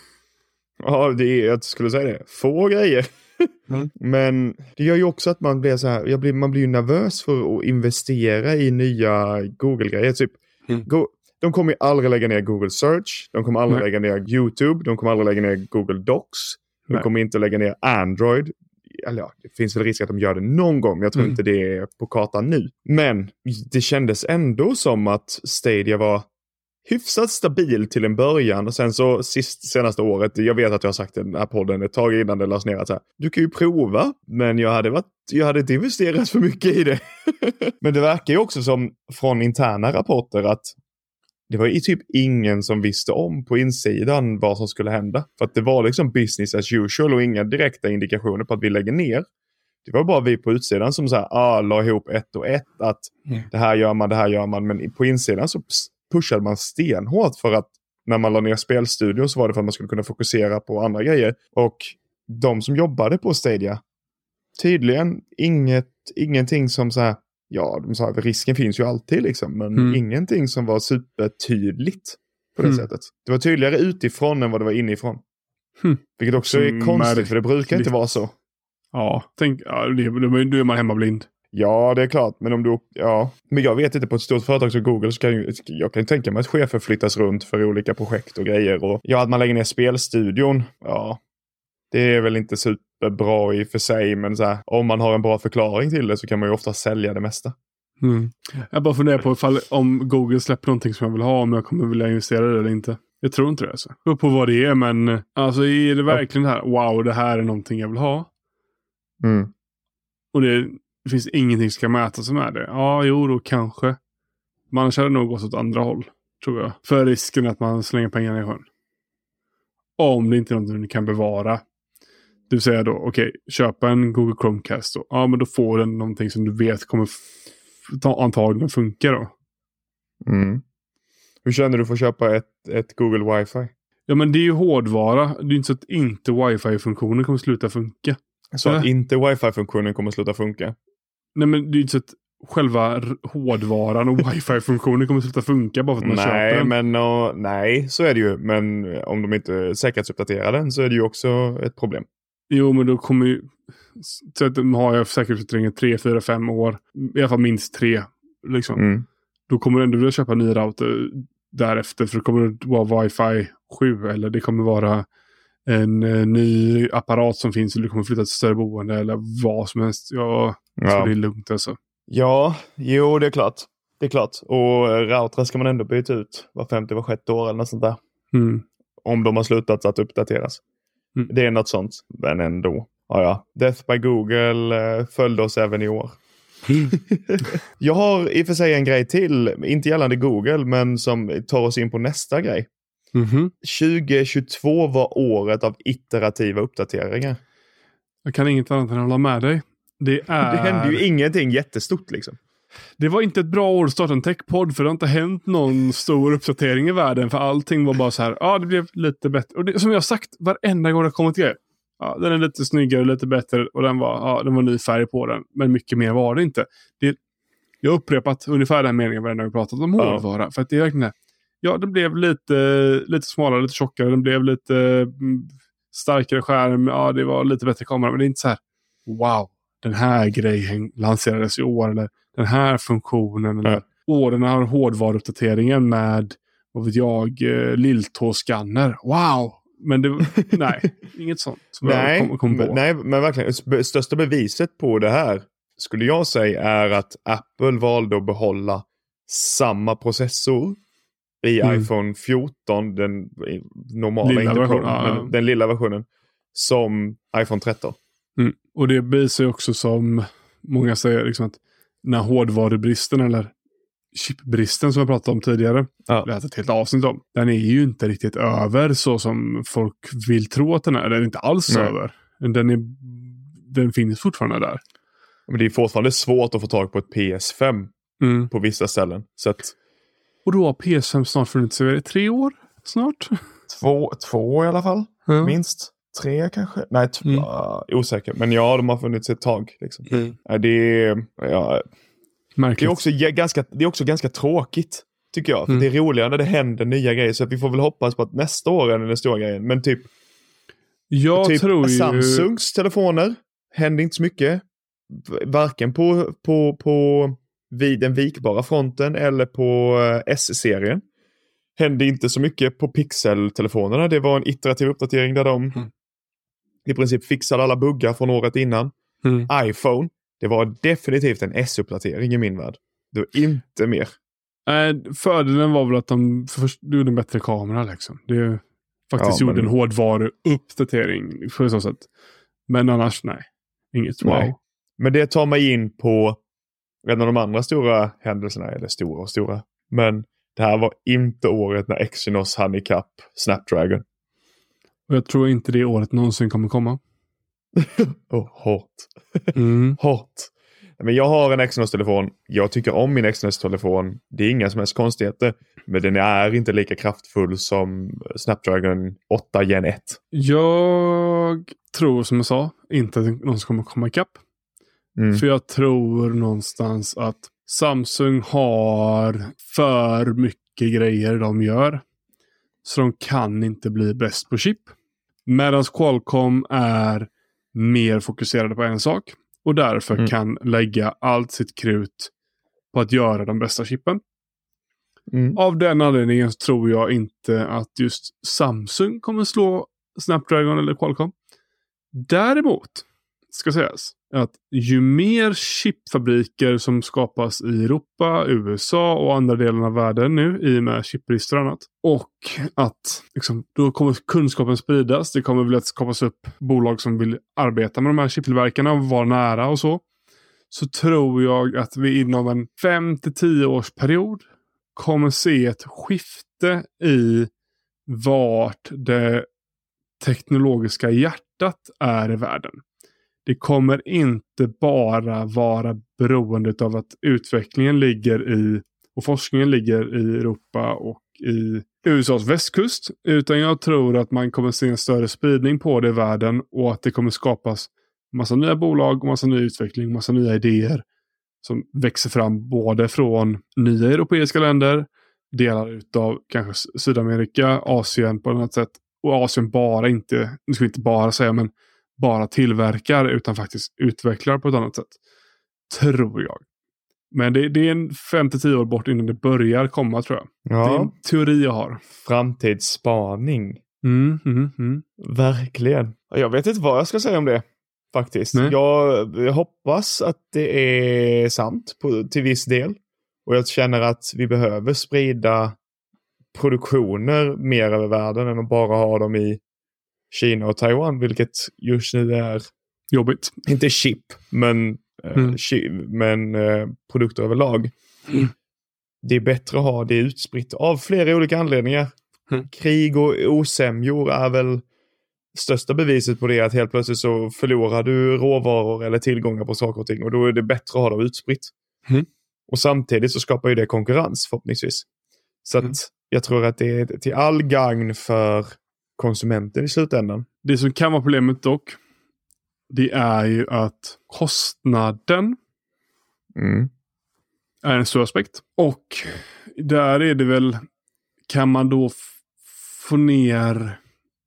Ja, det är, jag skulle säga det. Få grejer. Mm. Men det gör ju också att man blir så här, jag blir, man blir ju nervös för att investera i nya Google-grejer. Typ, Mm. go, de kommer ju aldrig lägga ner Google Search. De kommer aldrig Nej. lägga ner YouTube. De kommer aldrig lägga ner Google Docs. De Nej. kommer inte lägga ner Android. Eller ja, det finns väl risk att de gör det någon gång. Men jag tror Mm. inte det är på kartan nu. Men det kändes ändå som att Stadia var hyfsat stabil till en början. Och sen så sist, senaste året, jag vet att jag har sagt i den här podden ett tag innan det lades ner att så här, du kan ju prova, men jag hade, varit, jag hade inte investerat för mycket i det. Men det verkar ju också som från interna rapporter att det var ju typ ingen som visste om på insidan vad som skulle hända. För att det var liksom business as usual och inga direkta indikationer på att vi lägger ner. Det var bara vi på utsidan som så här, ah, la ihop ett och ett, att Mm. det här gör man, det här gör man. Men på insidan så pushade man stenhårt för att när man la ner spelstudion så var det för att man skulle kunna fokusera på andra grejer. Och de som jobbade på Stadia, tydligen inget, ingenting som så här, ja, de sa att risken finns ju alltid liksom, men Mm. ingenting som var supertydligt på det Mm. sättet. Det var tydligare utifrån än vad det var inifrån. Mm. Vilket också Så är konstigt, för det brukar inte märkligt. vara så. Ja, tänk, ja, det, då är man hemma blind. Ja, det är klart. Men om du, ja. Men jag vet inte, på ett stort företag som Google så kan ju, jag kan ju tänka mig att chefer flyttas runt för olika projekt och grejer. Och ja, att man lägger ner spelstudion, ja, det är väl inte superbra i och för sig. Men så här, om man har en bra förklaring till det så kan man ju ofta sälja det mesta. Mm. Jag bara funderar på ifall, om Google släpper någonting som jag vill ha, om jag kommer vilja investera i det eller inte. Jag tror inte det alltså. Det beror på vad det är, men alltså är det verkligen det här, wow, det här är någonting jag vill ha. Mm. Och det, det finns ingenting som ska mäta som är det. Ja, jo då kanske. Men annars hade det nog gått åt andra håll, tror jag. För risken att man slänger pengarna i sjön. Om det inte är någonting du kan bevara. Du säger då, okej, okay, köpa en Google Chromecast då. Ja, men då får den någonting som du vet kommer f- ta, antagligen funka då. Mm. Hur känner du för att köpa ett, ett Google Wi-Fi? Ja, men det är ju hårdvara. Det är ju inte så att inte Wi-Fi-funktionen kommer sluta funka. Så att Äh. inte Wi-Fi-funktionen kommer sluta funka. Nej, men det är ju inte så att själva r- hårdvaran och Wi-Fi-funktionen kommer sluta funka bara för att man köper Nej, den. men no, nej, så är det ju. Men om de inte säkerhetsuppdaterar den så är det ju också ett problem. Jo, men då kommer ju... Så att de har jag säkerhetsuppdateringen tre, fyra, fem år. I alla fall minst tre. Liksom. Mm. Då kommer du ändå vilja köpa en ny router därefter. För det kommer det vara Wi-Fi sju. Eller det kommer vara en uh, ny apparat som finns eller du kommer flytta till större boende eller vad som helst. Ja, Ja. så det är lugnt alltså. Ja, jo det är klart. Det är klart. Och routrar ska man ändå byta ut var femte, var sjätte år eller något sånt där. Mm. Om de har slutat att uppdateras. Mm. Det är något sånt. Men ändå. Ja, ja. Death by Google eh, följde oss även i år. Mm. Jag har i och för sig en grej till. Inte gällande Google, men som tar oss in på nästa grej. Mm-hmm. tjugo tjugotvå var året av iterativa uppdateringar. Jag kan inget annat än hålla med dig. Det, är... Det hände ju ingenting jättestort liksom. Det var inte ett bra år att starta en techpodd för det har inte hänt någon stor uppdatering i världen för allting var bara så här, ja ah, det blev lite bättre. Och det, som jag har sagt, varenda gång det har kommit grejer. Ja, den är lite snyggare, lite bättre och den var, ja, den var ny färg på den. Men mycket mer var det inte. Det, jag har upprepat ungefär den meningen varenda gång vi pratat om hårdvara. Ja. För att det är verkligen, ja den blev lite, lite smalare, lite tjockare, den blev lite mm, starkare skärm, ja det var lite bättre kamera. Men det är inte så här, wow, den här grejen lanserades i år eller den här funktionen eller åh, den här hårdvaruuppdateringen med vad vet jag, eh, lilltåskanner. Wow! Men det nej, inget sånt som nej, jag kom, kom på. Nej, men verkligen största beviset på det här skulle jag säga är att Apple valde att behålla samma processor i mm. iPhone fjorton, den normala, lilla inte version, Pro, ja, men ja. den lilla versionen som iPhone tretton. Mm. Och det visar ju också som många säger liksom att när hårdvarubristen eller chipbristen som jag pratade om tidigare, ja. det är ett helt avsnitt om, den är ju inte riktigt över så som folk vill tro att den är. Den är inte alls Nej. över. Den, är, den finns fortfarande där. Men det är fortfarande svårt att få tag på ett P S fem mm. på vissa ställen. Så att... Och då har P S fem snart funnits i tre år snart? Två, två i alla fall, mm. minst. Tre kanske? Nej, t- mm. uh, osäker. Men ja, de har funnits ett tag. Liksom. Mm. Uh, det är... Ja, det är, också ganska, det är också ganska tråkigt, tycker jag. För mm. det är roligare när det händer nya grejer. Så att vi får väl hoppas på att nästa år är den stora grejen. Men typ, jag typ tror ju... Samsungs telefoner händer inte så mycket. Varken på, på, på vid den vikbara fronten eller på S-serien. Hände inte så mycket på Pixel-telefonerna. Det var en iterativ uppdatering där de mm. i princip fixade alla buggar från året innan. Mm. iPhone. Det var definitivt en S-uppdatering i min värld. Det var inte mer. Äh, fördelen var väl att de först gjorde en bättre kamera liksom. Det faktiskt ja, gjorde men... en hårdvaruuppdatering för så sätt. Men annars nej. Inget wow. Nej. Men det tar mig in på en av de andra stora händelserna. Eller stora och stora. Men det här var inte året när Exynos hann ikapp Snapdragon. Och jag tror inte det året någonsin kommer komma. oh, hårt. Mm. hårt. Men jag har en Exynos-telefon. Jag tycker om min Exynos-telefon. Det är inga som helst konstigheter. Men den är inte lika kraftfull som Snapdragon åtta gen ett. Jag tror, som jag sa, inte att någon kommer komma ikapp. Mm. För jag tror någonstans att Samsung har för mycket grejer de gör. Så de kan inte bli bäst på chip. Medan Qualcomm är mer fokuserade på en sak. Och därför mm. kan lägga allt sitt krut på att göra de bästa chippen. Mm. Av den anledningen tror jag inte att just Samsung kommer slå Snapdragon eller Qualcomm. Däremot ska sägas att ju mer chipfabriker som skapas i Europa, U S A och andra delar av världen nu i och med chipbrister och annat. Och att liksom, då kommer kunskapen spridas. Det kommer väl att skapas upp bolag som vill arbeta med de här chiptillverkarna och vara nära och så. Så tror jag att vi inom en fem till tio års period kommer se ett skifte i vart det teknologiska hjärtat är i världen. Det kommer inte bara vara beroende av att utvecklingen ligger i och forskningen ligger i Europa och i U S As västkust. Utan jag tror att man kommer se en större spridning på det i världen och att det kommer skapas massa nya bolag och massa ny utveckling, massa nya idéer som växer fram både från nya europeiska länder, delar utav kanske Sydamerika, Asien på något sätt. Och Asien bara inte, nu ska vi inte bara säga, men bara tillverkar utan faktiskt utvecklar på ett annat sätt. Tror jag. Men det, det är en fem till tio år bort innan det börjar komma, tror jag. Ja. Det är en teori jag har. Framtidsspaning. Mm, mm, mm. Verkligen. Jag vet inte vad jag ska säga om det. Faktiskt. Jag, jag hoppas att det är sant på, till viss del. Och jag känner att vi behöver sprida produktioner mer över världen än att bara ha dem i Kina och Taiwan. Vilket just nu är jobbigt. Inte chip, men, mm. eh, chip, men eh, produkter överlag. Mm. Det är bättre att ha det utspritt av flera olika anledningar. Mm. Krig och osämjor är väl största beviset på det, att helt plötsligt så förlorar du råvaror eller tillgångar på saker och ting, och då är det bättre att ha det utspritt. Mm. Och samtidigt så skapar ju det konkurrens förhoppningsvis. Så mm. att jag tror att det är till all gagn för konsumenten i slutändan. Det som kan vara problemet dock, det är ju att kostnaden mm. är en stor aspekt. Och där är det väl, kan man då f- få ner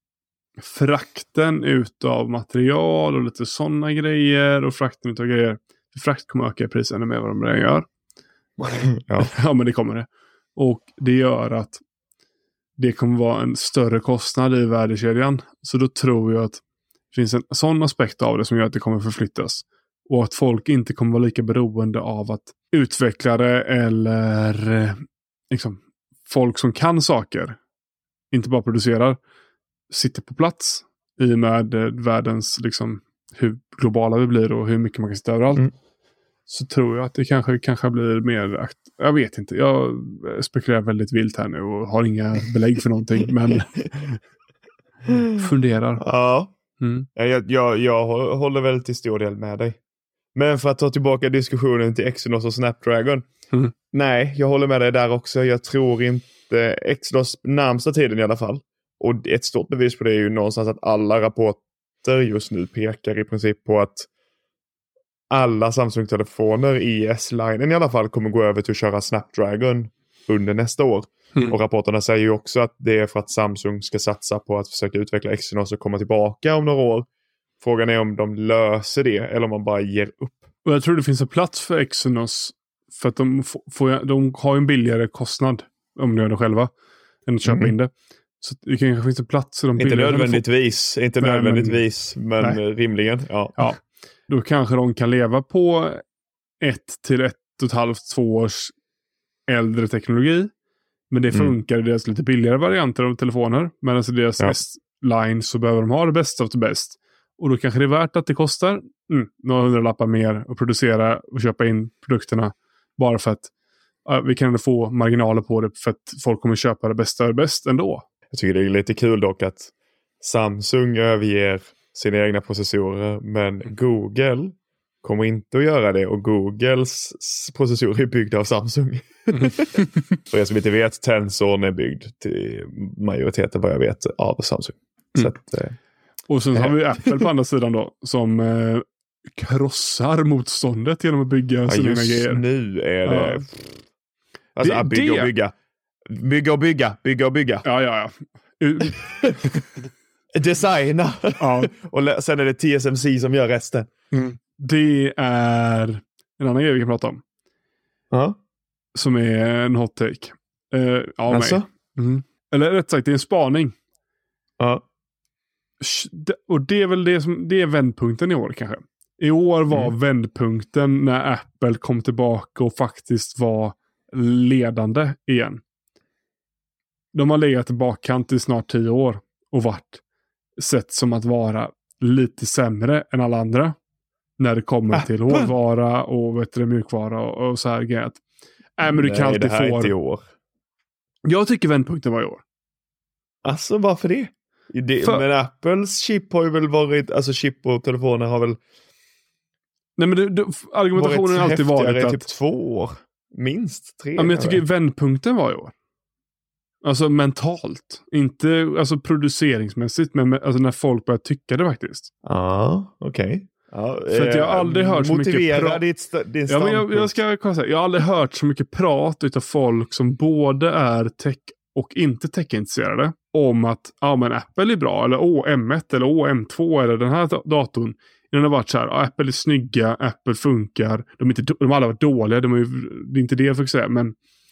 frakten utav material och lite sådana grejer, och frakten utav grejer. För frakt kommer öka i priset ännu mer vad de redan gör. ja. ja, men det kommer det. Och det gör att det kommer vara en större kostnad i värdekedjan. Så då tror jag att det finns en sån aspekt av det som gör att det kommer förflyttas. Och att folk inte kommer vara lika beroende av att utvecklare eller liksom, folk som kan saker, inte bara producerar, sitter på plats i och med världens, liksom, hur globala vi blir och hur mycket man kan sitta överallt. Mm. Så tror jag att det kanske, kanske blir mer, akt- jag vet inte, jag spekulerar väldigt vilt här nu och har inga belägg för någonting, men funderar. Ja, mm. jag, jag, jag håller väl till stor del med dig. Men för att ta tillbaka diskussionen till Exynos och Snapdragon. Mm. Nej, jag håller med dig där också. Jag tror inte Exynos närmsta tiden i alla fall. Och ett stort bevis på det är ju någonstans att alla rapporter just nu pekar i princip på att alla Samsung-telefoner i S-linen i alla fall kommer gå över till att köra Snapdragon under nästa år. Mm. Och rapporterna säger ju också att det är för att Samsung ska satsa på att försöka utveckla Exynos och komma tillbaka om några år. Frågan är om de löser det eller om man bara ger upp. Och jag tror det finns en plats för Exynos för att de, får, de har en billigare kostnad om de gör det själva än att köpa mm. in det. Så det kanske finns en plats. De inte nödvändigtvis, får... inte nej, nödvändigtvis men, men rimligen. Ja. ja. Då kanske de kan leva på ett till ett och ett halvt, två års äldre teknologi. Men det funkar i mm. deras lite billigare varianter av telefoner. Men alltså deras ja. S-line så behöver de ha det bästa av det bäst. Och då kanske det är värt att det kostar mm, några hundra lappar mer att producera och köpa in produkterna. Bara för att äh, vi kan få marginaler på det för att folk kommer köpa det bästa och bäst ändå. Jag tycker det är lite kul dock att Samsung överger sina egna processorer, men Google kommer inte att göra det, och Googles processorer är byggda av Samsung. Mm. För er som inte vet, Tensor är byggd till majoriteten vad jag vet av Samsung. Mm. Så att, eh, och sen har vi Apple på andra sidan då, som eh, krossar motståndet genom att bygga ja, sina egna grejer. Nu är det... Ja. Alltså, det, bygga det... och bygga. Bygga och bygga, bygga och bygga. Ja, ja, ja. Designa. Ja. Och sen är det T S M C som gör resten. Mm. Det är en annan grej vi kan prata om. Ja. Som är en hot take. Uh, ja, alltså? Mm. Eller rätt sagt, det är en spaning. Ja. Och det är väl det som det är vändpunkten i år kanske. I år var mm. vändpunkten när Apple kom tillbaka och faktiskt var ledande igen. De har legat i bakkant i snart tio år och varit sett som att vara lite sämre än alla andra när det kommer Apple. Till hårdvara och vet du, mjukvara och, och så här grejer. Äh, men du Nej, kan alltid det här få... är inte i år. Jag tycker vändpunkten var i år. Alltså, varför det? det För... Men Apples chip har ju väl varit, alltså chip och telefoner har väl Nej, men det, det, argumentationen har alltid varit att... typ två år. Minst tre. Ja, men jag tycker vändpunkten var i år. Alltså mentalt. Inte alltså produceringsmässigt, men alltså när folk börjar tycka det faktiskt. Ja, okej. Okay. Ja, för att jag har aldrig hört så mycket prat. Ditt, din ja, men jag, jag ska säga, jag har aldrig hört så mycket prat utav folk som både är tech och inte tech-intresserade om att ja, men Apple är bra, eller åh, M ett eller åh, M två eller den här datorn. Innan det har varit så här, Apple är snygga, Apple funkar. De, är inte, de har alla varit dåliga, de är, det är inte det jag fick säga, men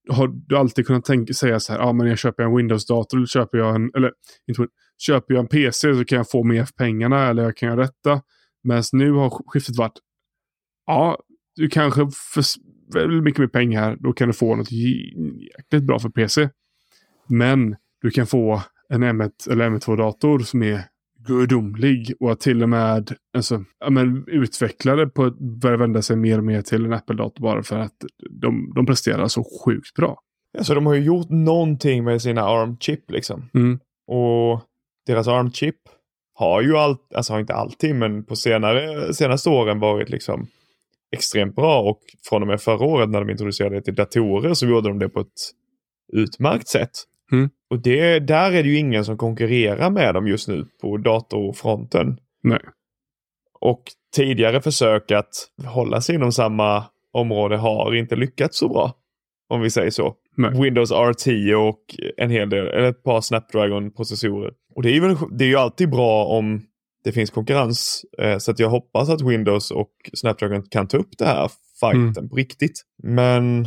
har du alltid kunnat tänka, säga så här, ja ah, men jag köper en Windows-dator eller köper jag en, eller inte, köper jag en P C så kan jag få mer för pengarna eller jag kan göra detta. Men nu har skiftet varit, ja, du kanske för väldigt mycket mer pengar här, då kan du få något jäkligt bra för P C. Men du kan få en M ett eller M två-dator som är gudomlig och att till och med alltså, ja, men, utvecklare på att börja vända sig mer och mer till en Apple-dator bara för att de, de presterar så sjukt bra. Alltså de har ju gjort någonting med sina ARM-chip liksom. Mm. Och deras ARM-chip har ju allt, alltså har inte alltid, men på senare, senaste åren varit liksom extremt bra, och från och med förra året när de introducerade det till datorer så gjorde de det på ett utmärkt sätt. Mm. Och det, där är det ju ingen som konkurrerar med dem just nu på datorfronten. Nej. Och tidigare försök att hålla sig inom samma område har inte lyckats så bra, om vi säger så. Nej. Windows R tio och en hel del, eller ett par Snapdragon-processorer. Och det är ju, det är ju alltid bra om det finns konkurrens. Eh, så att jag hoppas att Windows och Snapdragon kan ta upp det här fighten mm. på riktigt. Men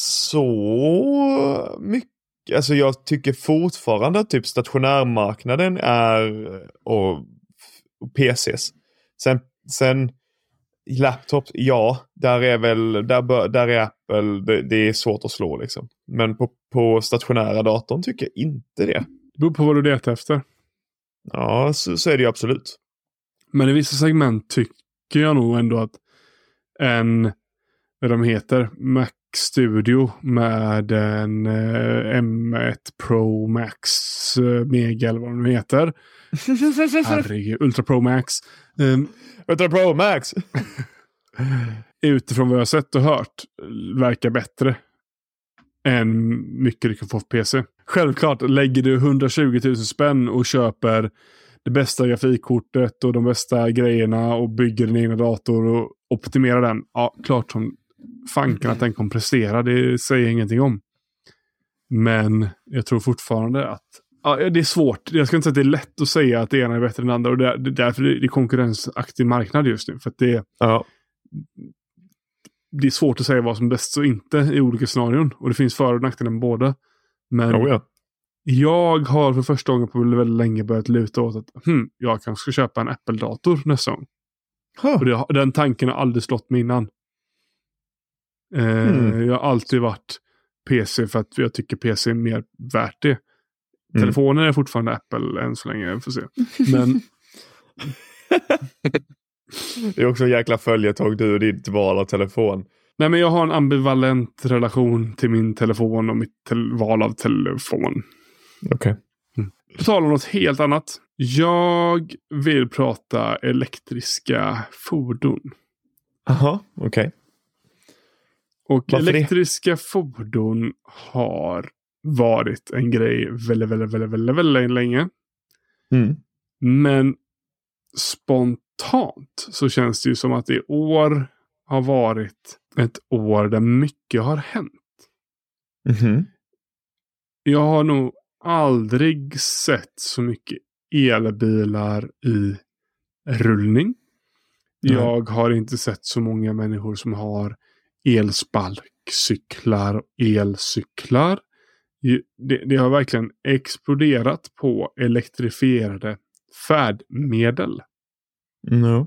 så mycket. Alltså jag tycker fortfarande att typ stationärmarknaden är och, och P Cs. Sen, sen laptop, ja, där är väl där, bör, där är Apple, det, det är svårt att slå liksom. Men på, på stationära datorn tycker jag inte det. Det beror på vad du letar efter. Ja, så, så är det ju absolut. Men i vissa segment tycker jag nog ändå att en, vad de heter, Mac Studio med en eh, M ett Pro Max eh, Mega eller vad de heter. Herregud, Ultra Pro Max. Um, Ultra Pro Max! Utifrån vad jag har sett och hört verkar bättre än mycket du kan få på P C. Självklart lägger du hundratjugo tusen spänn och köper det bästa grafikkortet och de bästa grejerna och bygger din egna dator och optimerar den. Ja, klart som fanken att den kommer prestera, det säger jag ingenting om. Men jag tror fortfarande att ja, det är svårt. Jag ska inte säga att det är lätt att säga att det ena är bättre än det andra, och det är, det är därför det är konkurrensaktig marknad just nu, för att det, ja. det är svårt att säga vad som är bäst och inte i olika scenarion, och det finns för- och nackdelar med båda. Men oh, ja. jag har för första gången på väldigt länge börjat luta åt att hmm, jag kanske ska köpa en Apple-dator nästa gång. Huh. Och det, den tanken har aldrig slått mig innan. Eh, mm. Jag har alltid varit P C för att jag tycker P C är mer värt det. Mm. Telefonen är fortfarande Apple än så länge, jag får se. Men det är också en jäkla följetag du och ditt val av telefon. Nej, men jag har en ambivalent relation till min telefon och mitt te- val av telefon. Okej. Okay. Mm. På tal om något helt annat. Jag vill prata elektriska fordon. Aha, okej. Okay. Och varför elektriska det? fordon har varit en grej väldigt, väldigt, väldigt, väldigt, väldigt länge. Mm. Men spontant så känns det ju som att i år har varit ett år där mycket har hänt. Mm-hmm. Jag har nog aldrig sett så mycket elbilar i rullning. Mm. Jag har inte sett så många människor som har elsparkcyklar och elcyklar. Det, det har verkligen exploderat på elektrifierade färdmedel. No.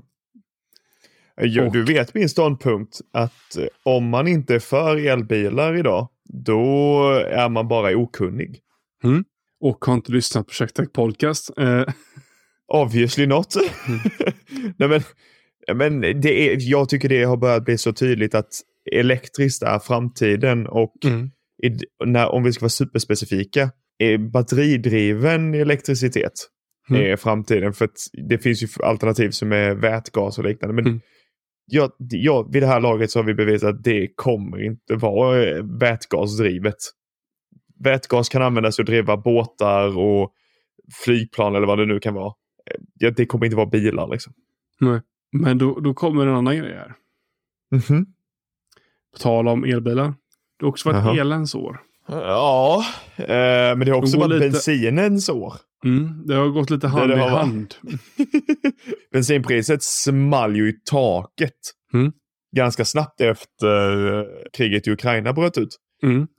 Jag, och, du vet min ståndpunkt att om man inte är för elbilar idag, då är man bara okunnig. Mm. Och har inte lyssnat på Checktech Podcast. Eh. Obviously not. Mm. Nej, men, men det är, jag tycker det har börjat bli så tydligt att elektriskt är framtiden, och mm. i, när, om vi ska vara superspecifika, är batteridriven elektricitet mm. är framtiden, för att det finns ju alternativ som är vätgas och liknande, men mm. ja, ja, vid det här laget så har vi bevisat att det kommer inte vara vätgasdrivet. Vätgas kan användas för att driva båtar och flygplan eller vad det nu kan vara. Ja, det kommer inte vara bilar liksom. Nej, men då, då kommer en annan grej här. Mhm. På tal om elbilar. Det har också varit Aha. elens år. Ja, eh, men det har också varit lite... bensinens år. Mm, det har gått lite hand det det i hand. Bensinpriset small ju i taket. Mm. Ganska snabbt efter kriget i Ukraina bröt ut. Mm.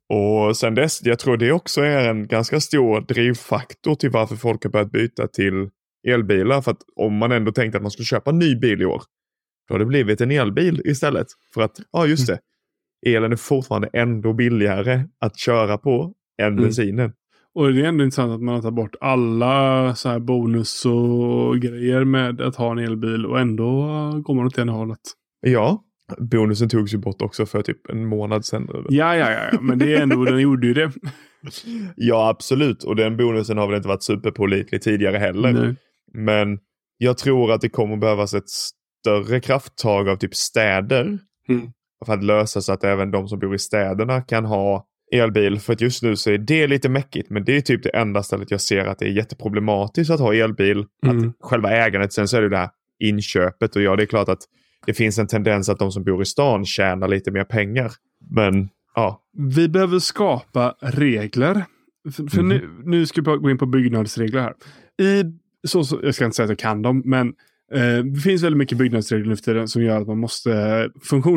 Och sen dess, jag tror det också är en ganska stor drivfaktor till varför folk har börjat byta till elbilar. För att om man ändå tänkte att man skulle köpa en ny bil i år, då har det blivit en elbil istället. För att, ja just det, elen är fortfarande ändå billigare att köra på än mm. bensinen. Och det är ändå intressant att man har tagit bort alla så här bonus och grejer med att ha en elbil och ändå går man åt ena hållet. Ja, bonusen togs ju bort också för typ en månad sedan. Ja, ja, ja, men det är ändå, den gjorde ju det. Ja, absolut. Och den bonusen har väl inte varit superpålitlig tidigare heller. Nej. Men jag tror att det kommer behövas ett större krafttag av typ städer mm. för att lösa så att även de som bor i städerna kan ha elbil. För att just nu så är det lite mäckigt, men det är typ det enda stället jag ser att det är jätteproblematiskt att ha elbil. Mm. Att själva ägandet, sen så är det det här inköpet. Och ja, det är klart att det finns en tendens att de som bor i stan tjänar lite mer pengar. Men ja. Vi behöver skapa regler. För, för mm. nu, nu ska vi gå in på byggnadsregler här. I, så, så, jag ska inte säga att jag kan dem, men eh, det finns väldigt mycket byggnadsregler nu för tiden som gör att man måste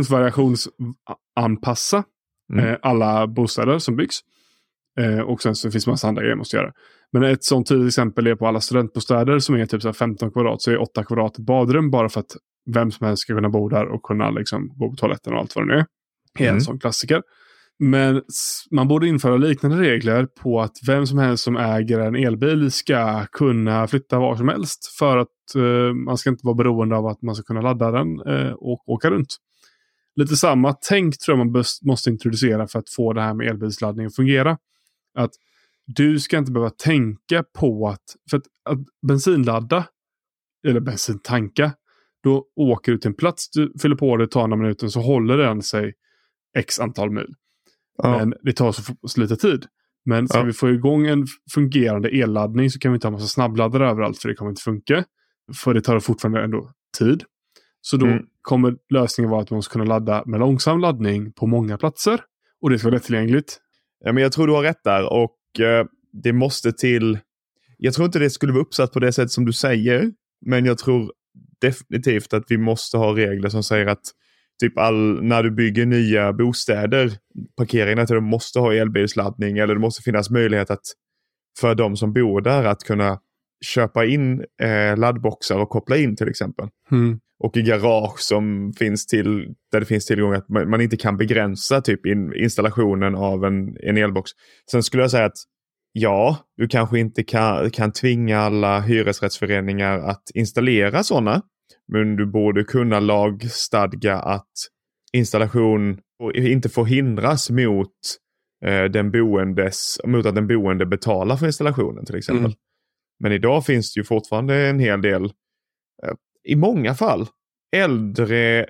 funktionsvariationsanpassa mm. eh, alla bostäder som byggs. Eh, och sen så finns det massa andra grejer man måste göra. Men ett sånt till exempel är på alla studentbostäder som är typ så här femton kvadrat, så är åtta kvadrat ett badrum bara för att vem som helst ska kunna bo där och kunna liksom gå på toaletten och allt vad det nu är. Det är en mm. sån klassiker. Men man borde införa liknande regler på att vem som helst som äger en elbil ska kunna flytta var som helst. För att uh, man ska inte vara beroende av att man ska kunna ladda den uh, och åka runt. Lite samma tänk tror jag man best, måste introducera för att få det här med elbilsladdning att fungera. Att du ska inte behöva tänka på att, för att, att bensinladda eller bensintanka, då åker du till en plats, du fyller på det, tar några minuter, så håller den sig x antal mil. Ja. Men det tar så, så lite tid. Men ska ja. vi få igång en fungerande elladdning så kan vi inte ha massa snabbladdare överallt, för det kommer inte funka. För det tar fortfarande ändå tid. Så då mm. kommer lösningen vara att man ska kunna ladda med långsam laddning på många platser. Och det ska vara lättillgängligt. Ja, men jag tror du har rätt där. Och eh, det måste till... Jag tror inte det skulle vara uppsatt på det sätt som du säger. Men jag tror definitivt att vi måste ha regler som säger att typ all, när du bygger nya bostäder, parkeringarna till dem måste ha elbilsladdning, eller det måste finnas möjlighet att för de som bor där att kunna köpa in eh, laddboxar och koppla in till exempel. Mm. Och i garage som finns till, där det finns tillgång att man, man inte kan begränsa typ in, installationen av en, en elbox. Sen skulle jag säga att ja, du kanske inte kan, kan tvinga alla hyresrättsföreningar att installera sådana. Men du borde kunna lagstadga att installation inte får hindras mot, eh, den boendes, mot att den boende betalar för installationen till exempel. Mm. Men idag finns det ju fortfarande en hel del, eh, i många fall, äldre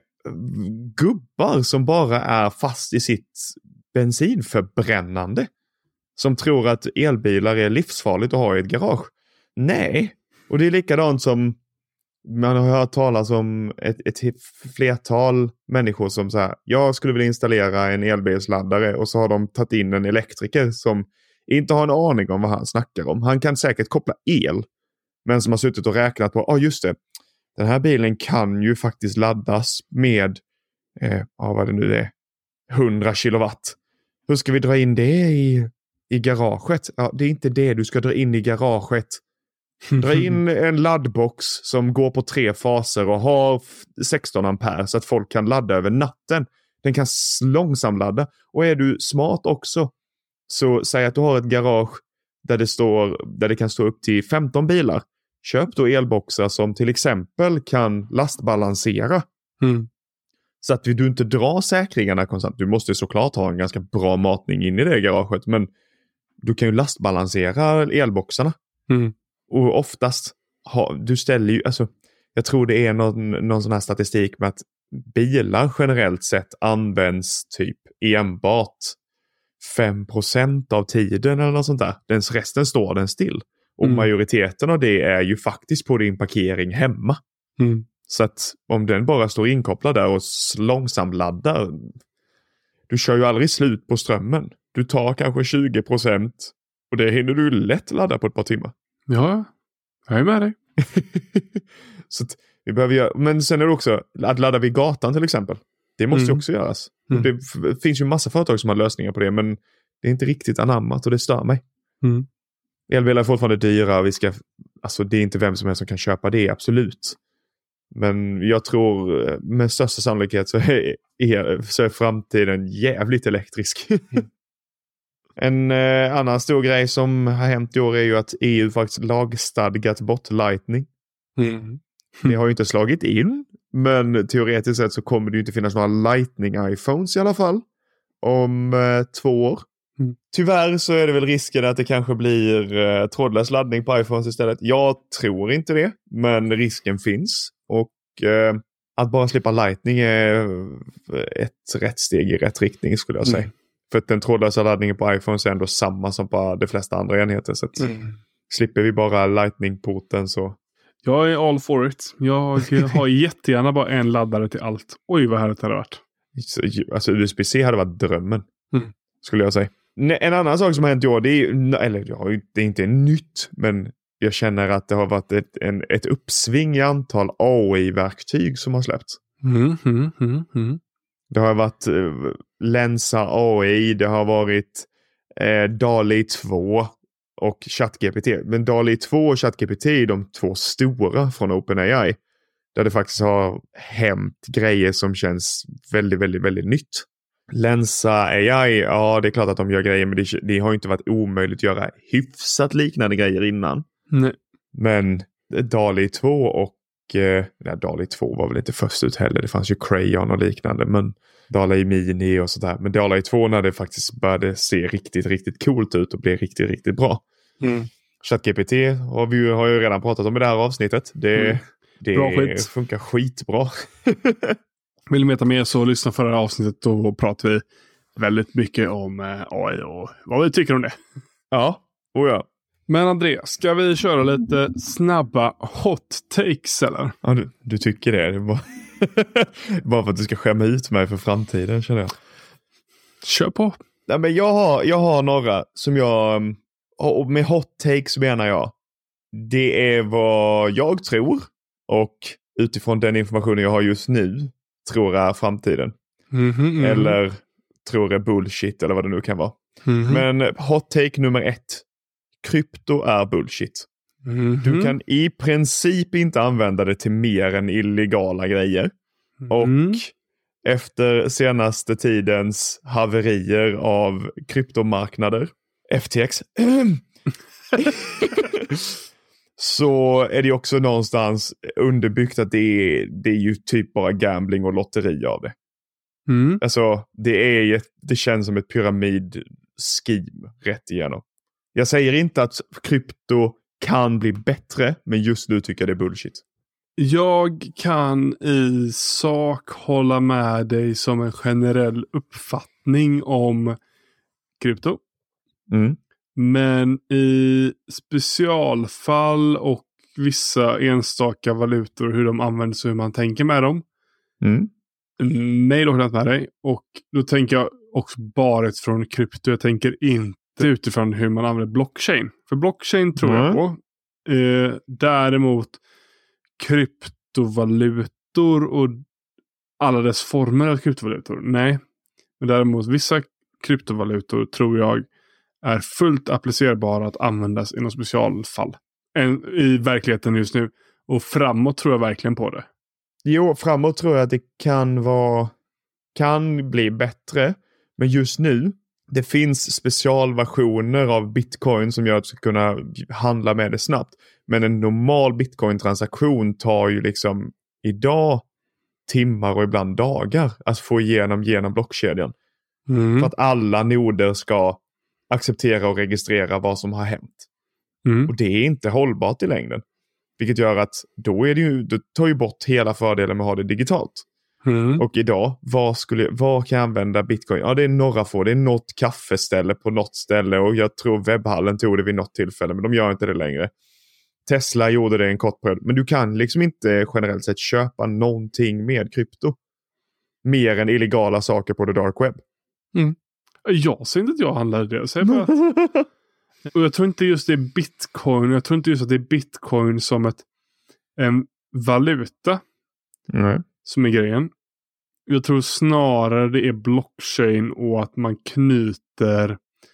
gubbar som bara är fast i sitt bensinförbrännande. Som tror att elbilar är livsfarligt att ha i ett garage. Nej, och det är likadant som man har hört talas om ett, ett flertal människor som så här, jag skulle vilja installera en elbilsladdare, och så har de tagit in en elektriker som inte har en aning om vad han snackar om. Han kan säkert koppla el, men som har suttit och räknat på, ja ah, just det, den här bilen kan ju faktiskt laddas med, eh, ja, vad det nu är, hundra kilowatt. Hur ska vi dra in det i, i garaget? Ja, det är inte det du ska dra in i garaget. Dra in en laddbox som går på tre faser och har sexton ampere så att folk kan ladda över natten. Den kan långsamladda. Och är du smart också, så säg att du har ett garage där det, står, där det kan stå upp till femton bilar. Köp då elboxar som till exempel kan lastbalansera. Mm. Så att du inte drar säkringarna konstant. Du måste såklart ha en ganska bra matning in i det garaget, men du kan ju lastbalansera elboxarna. Mm. Och oftast, ha, du ställer ju, alltså, jag tror det är någon, någon sån här statistik med att bilar generellt sett används typ enbart fem procent av tiden eller något sånt där. Den resten står den still. Och mm. majoriteten av det är ju faktiskt på din parkering hemma. Mm. Så att om den bara står inkopplad där och långsamladdar, du kör ju aldrig slut på strömmen. Du tar kanske tjugo procent och det hinner du lätt ladda på ett par timmar. Ja, jag är med dig. Så att vi behöver göra, men sen är det också att ladda vid gatan till exempel. Det måste mm. ju också göras. Mm. Det f- finns ju en massa företag som har lösningar på det, men Det är inte riktigt anammat och det stör mig. Mm. Elbilar är fortfarande dyra och vi ska, alltså det är inte vem som helst som kan köpa det, absolut. Men jag tror med största sannolikhet så är, är, så är framtiden jävligt elektrisk. Mm. En eh, annan stor grej som har hänt i år är ju att E U faktiskt lagstadgat bort Lightning. Mm. Det har ju inte slagit in, men teoretiskt sett så kommer det ju inte finnas några Lightning-iPhones i alla fall om eh, två år. Mm. Tyvärr så är det väl risken att det kanske blir eh, trådlös laddning på iPhones istället. Jag tror inte det, men risken finns. Och eh, att bara slippa Lightning är ett rätt steg i rätt riktning skulle jag säga. Mm. För att den trådlösa laddningen på iPhones är ändå samma som på de flesta andra enheter. Så att mm. slipper vi bara Lightning-porten så... Jag är all for it. Jag har jättegärna bara en laddare till allt. Oj, vad härligt det hade varit. Alltså U S B C hade varit drömmen. Mm. Skulle jag säga. En annan sak som har hänt i år, det är, eller det är inte nytt, men jag känner att det har varit ett, en, ett uppsving i antal A I-verktyg som har släppts. Mm, mm, mm, mm. Det har varit uh, Lensa A I, det har varit uh, DALL-E två och ChatGPT. Men DALL-E två och ChatGPT är de två stora från OpenAI. Där det faktiskt har hänt grejer som känns väldigt, väldigt, väldigt nytt. Lensa A I, ja det är klart att de gör grejer, men det, det har inte varit omöjligt att göra hyfsat liknande grejer innan. Nej. Men DALL-E två och eh, nej, DALL-E två var väl inte först ut heller. Det fanns ju Crayon och liknande, men DALL-E Mini och sådär. Men DALL-E två när det faktiskt började se riktigt, riktigt coolt ut och blev riktigt, riktigt bra. Mm. ChatGPT har vi ju, har ju redan pratat om i det här avsnittet. Det, mm. det bra skit. Funkar skitbra. Vill ni veta mer så lyssna förra avsnittet, då pratar vi väldigt mycket om A I och vad vi tycker om det. Ja, och ja. Men Andreas, ska vi köra lite snabba hot takes eller? Ja, du, du tycker det. Det är bara, bara för att du ska skämma ut mig för framtiden, känner jag. Kör på. Nej, men jag har, jag har några som jag... Och med hot takes menar jag. Det är vad jag tror. Och utifrån den informationen jag har just nu tror är framtiden. Mm-hmm, mm-hmm. Eller tror är bullshit eller vad det nu kan vara. Mm-hmm. Men hot take nummer ett. Krypto är bullshit. Mm-hmm. Du kan i princip inte använda det till mer än illegala grejer. Mm. Och efter senaste tidens haverier av kryptomarknader, F T X, så är det också någonstans underbyggt att det är, det är ju typ bara gambling och lotteri av det. Mm. Alltså, det, är, det känns som ett pyramid-scheme rätt igenom. Jag säger inte att krypto kan bli bättre, men just nu tycker jag det är bullshit. Jag kan i sak hålla med dig som en generell uppfattning om krypto. Mm. Men i specialfall och vissa enstaka valutor, hur de används och hur man tänker med dem. Mm. Nej, då har jag med dig. Och då tänker jag också bara från krypto. Jag tänker inte utifrån hur man använder blockchain. För blockchain tror mm. jag på. Eh, däremot kryptovalutor och alla dess former av kryptovalutor. Nej. Men däremot vissa kryptovalutor tror jag är fullt applicerbara att användas i något specialfall. En, i verkligheten just nu. Och framåt tror jag verkligen på det. Jo, framåt tror jag att det kan vara kan bli bättre. Men just nu, det finns specialversioner av Bitcoin som gör att du ska kunna handla med det snabbt. Men en normal Bitcoin-transaktion tar ju liksom idag timmar och ibland dagar att få igenom genom blockkedjan. Mm. För att alla noder ska acceptera och registrera vad som har hänt. Mm. Och det är inte hållbart i längden. Vilket gör att då är det ju, du tar ju bort hela fördelen med att ha det digitalt. Mm. Och idag, vad, skulle, vad kan jag använda Bitcoin? Ja, det är några få. Det är något kaffeställe på något ställe. Och jag tror webbhallen tog det vid något tillfälle. Men de gör inte det längre. Tesla gjorde det en kort period. Men du kan liksom inte generellt sett köpa någonting med krypto. Mer än illegala saker på the dark web. Mm. Jag ser inte att jag handlar det. Jag säger bara att... Och jag tror inte just det är Bitcoin. Jag tror inte just att det är Bitcoin som ett en valuta. Nej. Som är grejen. Jag tror snarare det är blockchain och att man knyter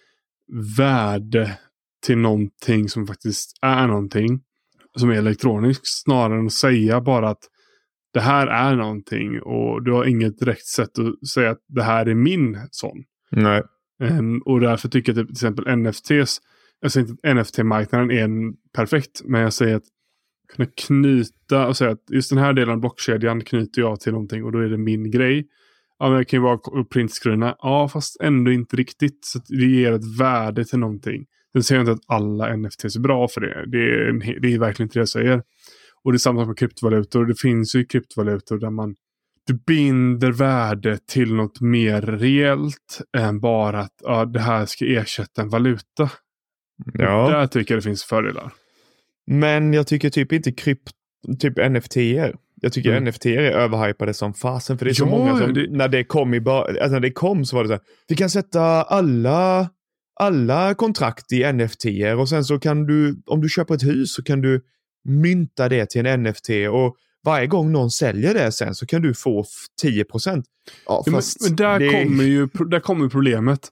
värde till någonting som faktiskt är någonting som är elektroniskt, snarare än att säga bara att det här är någonting och du har inget direkt sätt att säga att det här är min sån. Nej. Um, och därför tycker jag att till exempel N F Ts, jag säger inte att N F T-marknaden är en perfekt, men jag säger att kunna knyta och säga att just den här delen av blockkedjan knyter jag till någonting och då är det min grej. Ja, men det kan ju vara printscreena. Ja, fast ändå inte riktigt. Så att det ger ett värde till någonting. Sen säger jag inte att alla N F Ts är bra för det. Det är, en, det är verkligen inte det jag säger. Och det är samma sak med kryptovalutor. Det finns ju kryptovalutor där man du binder värde till något mer reellt än bara att ja, det här ska ersätta en valuta. Ja. Där tycker jag det finns fördelar. Men jag tycker typ inte krypt, typ N F T-er. Jag tycker mm. N F T är överhypade som fasen. För det är så ja, många som, det... när det kom i bör- alltså när det kom så var det så här, vi kan sätta alla, alla kontrakt i N F T-er och sen så kan du, om du köper ett hus så kan du mynta det till en N F T och varje gång någon säljer det sen så kan du få tio procent. Ja, fast ja, men, men där, det... kommer ju, där kommer problemet.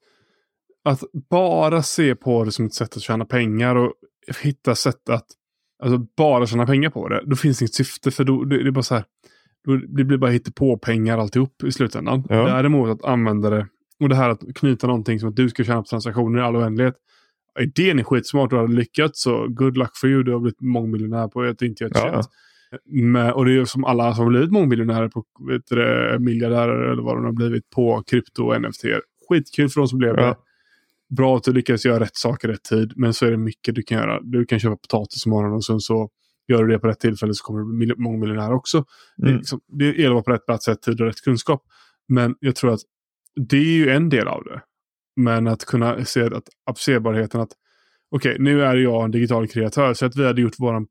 Att bara se på det som ett sätt att tjäna pengar och hitta sätt att alltså bara tjäna pengar på det. Då finns det inget syfte för då, det, det är bara så här, då, det blir bara hitta på pengar alltihop i slutändan. Ja. Däremot att använda det och det här att knyta någonting som att du ska tjäna på transaktioner i all oändlighet. Idén är skitsmart och du har lyckats så good luck for you. Du har blivit mångmiljonär på att inte göra ett ja. shit. Men, och det är som alla som har blivit mångmiljonärer på vet du, miljardärer eller vad de har blivit på krypto och N F T. Skitkul för de som blev ja. det. Bra att du lyckas göra rätt saker i rätt tid. Men så är det mycket du kan göra. Du kan köpa potatis imorgon och sen så gör du det på rätt tillfälle så kommer du bli mångmiljonär också. Mm. Det, det gäller att vara på rätt plats, rätt tid och rätt kunskap. Men jag tror att det är ju en del av det. Men att kunna se att applicerbarheten att okej, okay, nu är jag en digital kreatör så att vi hade gjort våran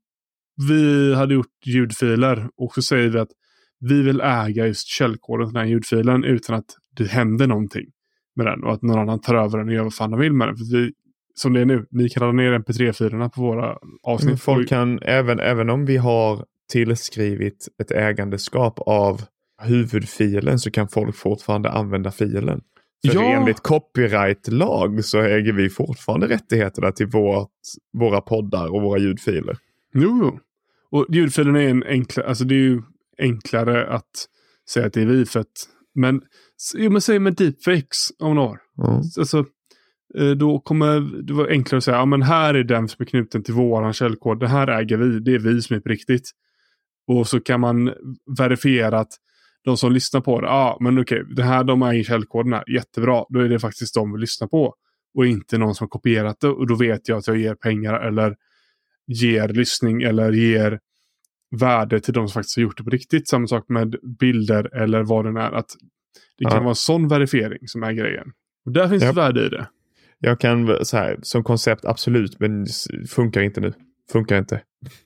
vi hade gjort ljudfiler och så säger vi att vi vill äga just källkoden till den här ljudfilen utan att det händer någonting med den och att någon annan tar över den och gör vad fan de vill med den. För vi, som det är nu, ni kan ladda ner M P tre-filerna på våra avsnitt. Men folk kan, även, även om vi har tillskrivit ett ägandeskap av huvudfilen så kan folk fortfarande använda filen. För ja. enligt copyright-lag så äger vi fortfarande rättigheterna till vårt, våra poddar och våra ljudfiler. Jo, jo. Och ljudfilen är en enklare, alltså det är ju enklare att säga att det är vi för att, men, jo, men säg med deepfakes om några år. Mm. Alltså, då kommer det vara enklare att säga, ja men här är den som är knuten till våran källkod, det här äger vi, det är vi som är på riktigt. Och så kan man verifiera att de som lyssnar på det, ja ah, men okej, okay, det här de äger källkoderna, jättebra, då är det faktiskt de vi lyssnar på. Och inte någon som har kopierat det, och då vet jag att jag ger pengar eller ger lyssning eller ger värde till de som faktiskt har gjort det på riktigt. Samma sak med bilder eller vad det är. Att det kan ja. vara en sån verifiering som är grejen. Och där finns ja. det värde i det. Jag kan så här, som koncept absolut, men funkar inte nu. Funkar inte.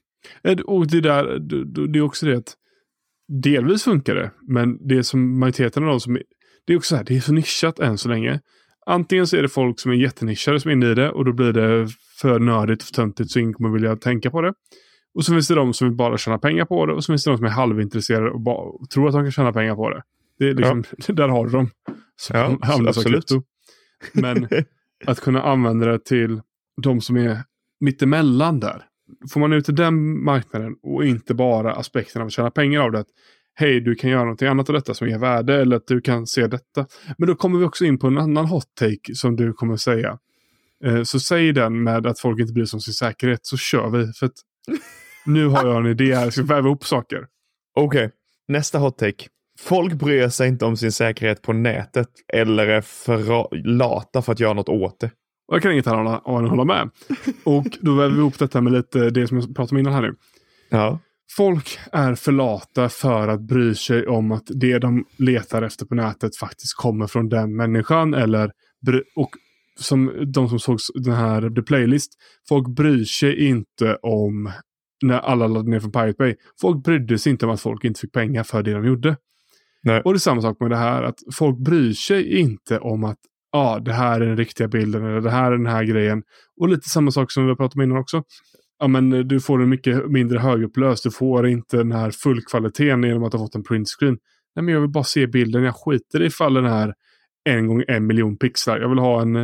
Och det där, det är också det att delvis funkar det, men det är som majoriteten av de som är, det är också så här, det är så nischat än så länge. Antingen så är det folk som är jättenischade som är inne i det och då blir det för nördigt och för töntigt så ingen kommer vilja tänka på det. Och så finns det de som vill bara tjäna pengar på det och så finns det de som är halvintresserade och bara tror att de kan tjäna pengar på det. Det är liksom, ja. där har du dem. Ja, absolut. Men att kunna använda det till de som är mittemellan där. Får man ut till den marknaden och inte bara aspekten av att tjäna pengar av det. Att, hej, du kan göra någonting annat av detta som ger värde eller att du kan se detta. Men då kommer vi också in på en annan hot take som du kommer säga. Eh, så säg den med att folk inte bryr sig om sin säkerhet så kör vi. För att nu har jag en idé här, jag ska väva ihop saker. Okej, okay. Nästa hot take. Folk bryr sig inte om sin säkerhet på nätet eller är för lata för att göra något åt det. Och jag kan inget hålla, hålla med. Och då väver vi ihop detta med lite det som jag pratade om innan här nu. Ja. Folk är för lata för att bry sig om att det de letar efter på nätet faktiskt kommer från den människan. Eller, och som de som såg den här The Playlist. Folk bryr sig inte om när alla laddade ner från Pirate Bay. Folk brydde sig inte om att folk inte fick pengar för det de gjorde. Nej. Och det är samma sak med det här. Att folk bryr sig inte om att ja, ah, det här är den riktiga bilden eller det här är den här grejen. Och lite samma sak som vi har pratat om innan också. Ja, men du får en mycket mindre högupplöst. Du får inte den här fullkvaliteten genom att ha fått en printscreen. Nej, men jag vill bara se bilden. Jag skiter ifall den här en gång en miljon pixlar. Jag vill ha en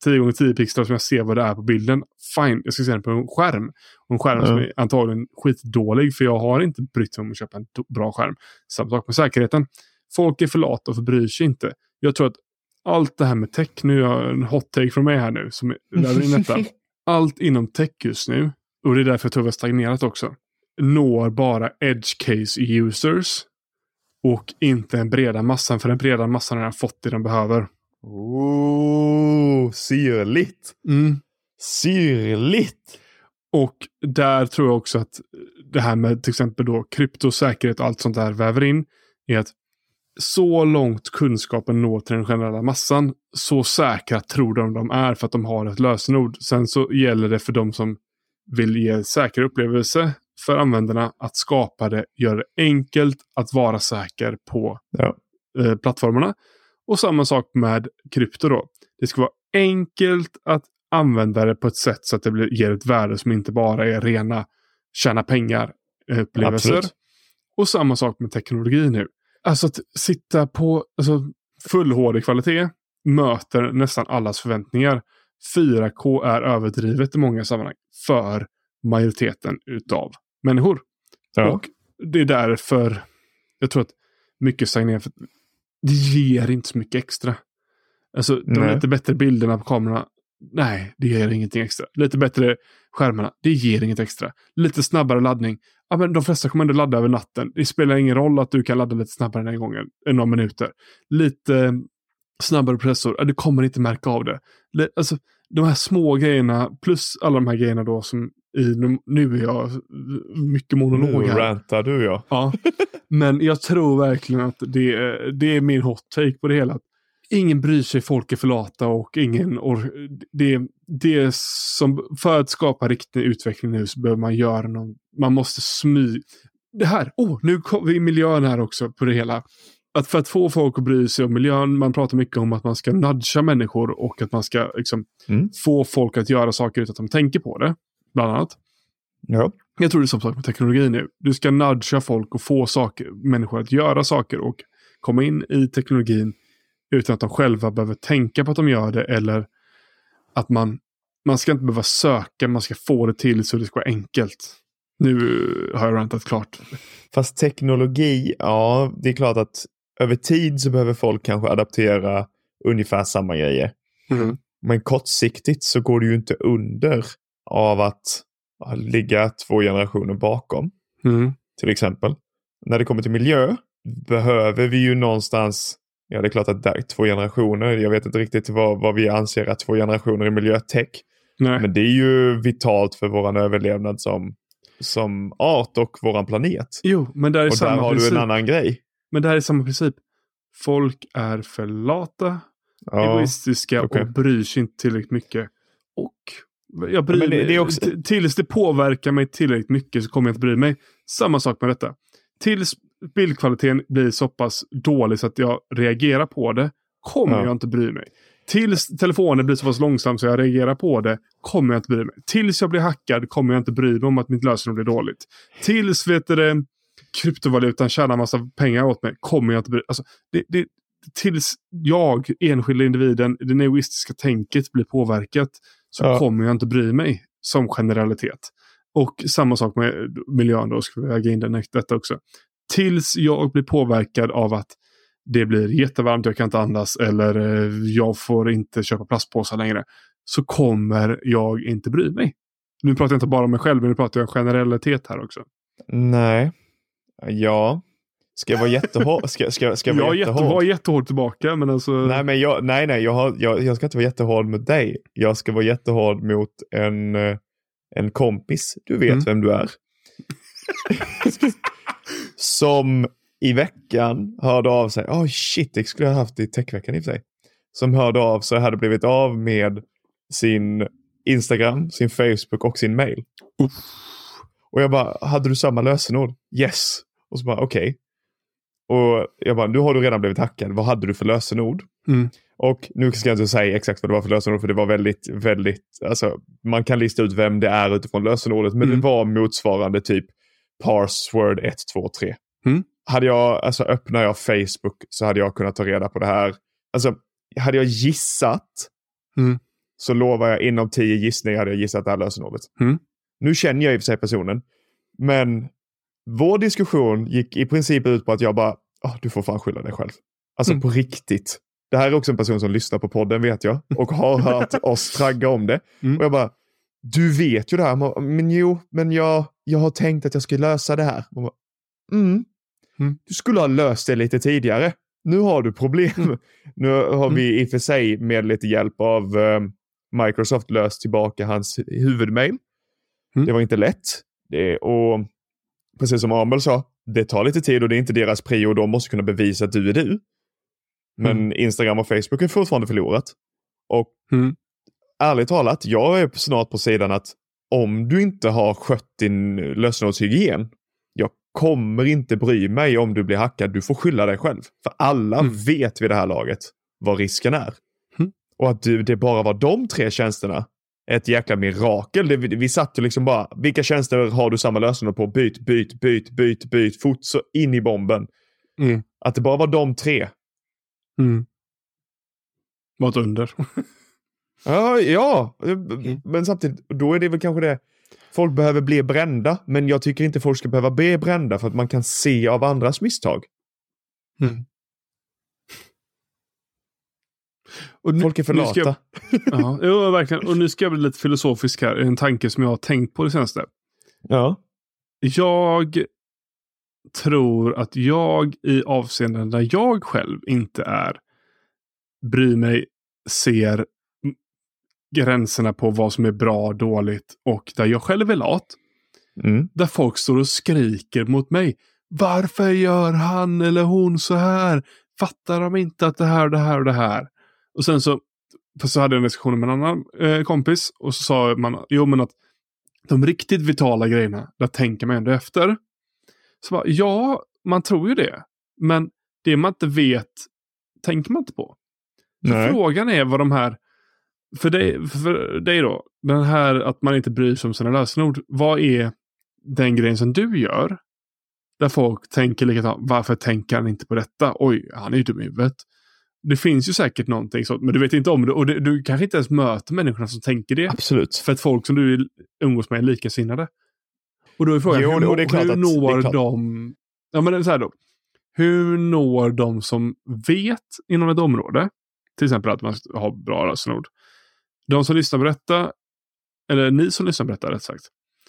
tio gånger tio pixlar som jag ser vad det är på bilden. Fine, jag ska se den på en skärm. Och en skärm mm. som är antagligen skitdålig, för jag har inte brytt mig om att köpa en do- bra skärm. Samma sak med säkerheten. Folk är för lata och förbryr sig inte. Jag tror att allt det här med tech, nu har jag en hot take från mig här nu som är in detta. Allt inom tech just nu, och det är därför jag tror vi har stagnerat också, når bara edge case users och inte den breda massan, för den breda massan har fått det den behöver. Oh, syrligt. Mm. Syrligt. Och där tror jag också att det här med till exempel då kryptosäkerhet och allt sånt där väver in är att så långt kunskapen når till den generella massan, så säkra tror de de är för att de har ett lösenord. Sen så gäller det för de som vill ge säker upplevelse för användarna att skapa det, göra det enkelt att vara säker på ja. eh, plattformarna. Och samma sak med krypto då. Det ska vara enkelt att använda det på ett sätt så att det blir, ger ett värde som inte bara är rena tjäna pengar upplevelser. Absolut. Och samma sak med teknologi nu. Alltså att sitta på alltså, full H D-kvalitet möter nästan allas förväntningar. fyra K är överdrivet i många sammanhang för majoriteten utav människor. Ja. Och det är därför jag tror att mycket stagnerar, för det ger inte så mycket extra. Alltså de Nej. lite bättre bilderna på kamerorna, nej, det ger ingenting extra. Lite bättre skärmarna, det ger inget extra. Lite snabbare laddning, ja, men de flesta kommer ändå ladda över natten. Det spelar ingen roll att du kan ladda lite snabbare den gången än några minuter. Lite snabbare processor, ja, du kommer inte märka av det. Alltså de här små grejerna plus alla de här grejerna då som i, nu är jag mycket monolog här. Nu rantar du ja. Ja. Men jag tror verkligen att det är, det är min hot take på det hela. Ingen bryr sig, folk är för lata och ingen or- det, det är som för att skapa riktig utveckling nu så behöver man göra någon, man måste smy det här, åh, oh, nu kommer vi i miljön här också på det hela. Att för att få folk att bry sig om miljön, man pratar mycket om att man ska nudga människor och att man ska liksom mm. få folk att göra saker utan att de tänker på det, bland annat. Ja. Jag tror det är som sagt med teknologi nu. Du ska nudga folk och få saker, människor att göra saker och komma in i teknologin utan att de själva behöver tänka på att de gör det, eller att man, man ska inte behöva söka, man ska få det till så det ska vara enkelt. Nu har jag rantat klart. Fast teknologi, ja, det är klart att över tid så behöver folk kanske adaptera ungefär samma grejer. Mm. Men kortsiktigt så går det ju inte under av att ligga två generationer bakom. Mm. Till exempel. När det kommer till miljö behöver vi ju någonstans, ja det är klart att där, två generationer, jag vet inte riktigt vad, vad vi anser att två generationer i miljötech. Nej. Men det är ju vitalt för våran överlevnad som, som art och våran planet. Jo, men där är och samma där har princip. du en annan grej. Men det här är samma princip. Folk är för lata, ja, egoistiska okay. och bryr sig inte tillräckligt mycket. Och jag bryr ja, det, mig, det är också... t- tills det påverkar mig tillräckligt mycket så kommer jag inte bry mig. Samma sak med detta. Tills bildkvaliteten blir så pass dålig så att jag reagerar på det, kommer ja. jag inte bry mig. Tills telefonen blir så pass långsam så jag reagerar på det, kommer jag inte bry mig. Tills jag blir hackad kommer jag inte bry mig om att mitt lösenord blir dåligt. Tills vet du det, kryptovalutan tjänar massa pengar åt mig, kommer jag inte bry mig. Alltså, det, det, tills jag, enskilda individen, det egoistiska tänket blir påverkat så ja. kommer jag inte bry mig som generalitet. Och samma sak med miljön då, ska vi väga in den, detta också. Tills jag blir påverkad av att det blir jättevarmt, jag kan inte andas eller jag får inte köpa plastpåsar längre, så kommer jag inte bry mig. Nu pratar jag inte bara om mig själv, men nu pratar jag generalitet här också. Nej. Ja. Ska jag vara jättehård? Ska, ska, ska jag vara jag jättehård? Jag var jättehård tillbaka, men alltså... Nej, men jag, nej, nej, jag, har, jag, jag ska inte vara jättehård mot dig. Jag ska vara jättehård mot en, en kompis. Du vet mm. vem du är. Som i veckan hörde av sig. Åh oh, shit, det skulle jag ha haft i techveckan i och för sig. Som hörde av sig, hade blivit av med sin Instagram, sin Facebook och sin mail. Uff. Och jag bara, hade du samma lösenord? Yes. Och så bara, okej. Okay. Och jag bara, nu har du redan blivit hackad. Vad hade du för lösenord? Mm. Och nu ska jag inte säga exakt vad det var för lösenord, för det var väldigt, väldigt, alltså man kan lista ut vem det är utifrån lösenordet, men mm. det var motsvarande typ password ett två tre. Mm. Hade jag, alltså öppnar jag Facebook så hade jag kunnat ta reda på det här. Alltså, hade jag gissat mm. så lovar jag inom tio gissningar hade jag gissat det här lösenordet. Mm. Nu känner jag i och för sig personen. Men vår diskussion gick i princip ut på att jag bara, oh, du får fan skylla dig själv. Alltså mm. på riktigt. Det här är också en person som lyssnar på podden, vet jag. Och har hört oss tragga om det. Mm. Och jag bara, du vet ju det här. Men jo, men jag, jag har tänkt att jag ska lösa det här. Bara, mm. Mm. Du skulle ha löst det lite tidigare. Nu har du problem. Mm. Nu har vi mm. i och för sig med lite hjälp av um, Microsoft löst tillbaka hans huvudmail. Mm. Det var inte lätt. Det, och precis som Amel sa, det tar lite tid och det är inte deras prio och de måste kunna bevisa att du är du. Men mm. Instagram och Facebook är fortfarande förlorat. Och mm. ärligt talat, jag är snart på sidan att om du inte har skött din lösenordshygien, jag kommer inte bry mig om du blir hackad. Du får skylla dig själv. För alla mm. vet vid det här laget vad risken är. Mm. Och att du, det bara var de tre tjänsterna ett jäkla mirakel. Det, vi, vi satt ju liksom bara, vilka tjänster har du samma lösenord på? Byt, byt, byt, byt, byt, fort så in i bomben. Mm. Att det bara var de tre. Mm. Var ett under. ja, ja. Mm. Men samtidigt, då är det väl kanske det. Folk behöver bli brända, men jag tycker inte folk ska behöva bli brända för att man kan se av andras misstag. Mm. Och nu, folk är för lata. Jag, ja, ja, verkligen. Och nu ska jag bli lite filosofisk här. En tanke som jag har tänkt på det senaste. Ja. Jag tror att jag i avseenden där jag själv inte är bryr mig, ser gränserna på vad som är bra, dåligt och där jag själv är lat. Mm. Där folk står och skriker mot mig. Varför gör han eller hon så här? Fattar de inte att det här och det här och det här? Och sen så, så hade jag en diskussion med en annan eh, kompis och så sa man, jo men att de riktigt vitala grejerna, där tänker man ändå efter. Så bara, ja, man tror ju det. Men det man inte vet, tänker man inte på. Så Nej. Frågan är vad de här, för dig, för dig då, den här att man inte bryr sig om sina lösenord, vad är den grejen som du gör? Där folk tänker likadant, varför tänker han inte på detta? Oj, han är ju dum i huvudet. Det finns ju säkert någonting sånt, men du vet inte om det. Och det, du kanske inte ens möter människorna som tänker det. Absolut. För att folk som du umgås med är likasinnade. Och då är frågan, jo, hur, och det är klart hur att, når det är de... Ja, men det är så här då. Hur når de som vet inom ett område, till exempel att man har bra lösenord. De som lyssnar på detta, eller ni som lyssnar på detta rätt sagt,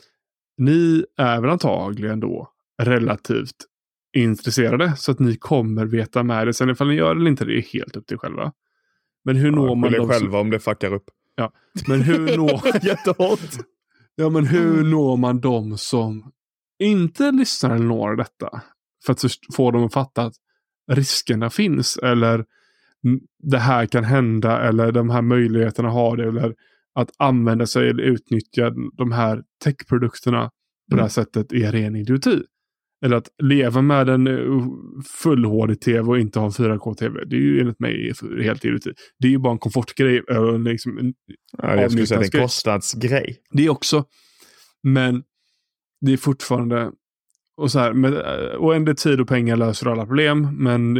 ni är väl antagligen då relativt intresserade så att ni kommer veta med det. Sen ifall ni gör det eller inte, det är helt upp till själva. Men hur ja, når man dem själva som... om det fuckar upp. Ja, men hur når... Jättehårt. Ja, men hur når man dem som inte lyssnar eller når detta? För att få dem att fatta att riskerna finns eller det här kan hända eller de här möjligheterna har det eller att använda sig eller utnyttja de här techprodukterna på mm. det här sättet är ren idioti. Eller att leva med en full H D-tv och inte ha en fyra K-tv. Det är ju enligt mig helt idioti. Det är ju bara en komfortgrej. Liksom en ja, jag skulle säga en kostnadsgrej. Det är också. Men det är fortfarande och så här, med oändlig tid och pengar löser alla problem. Men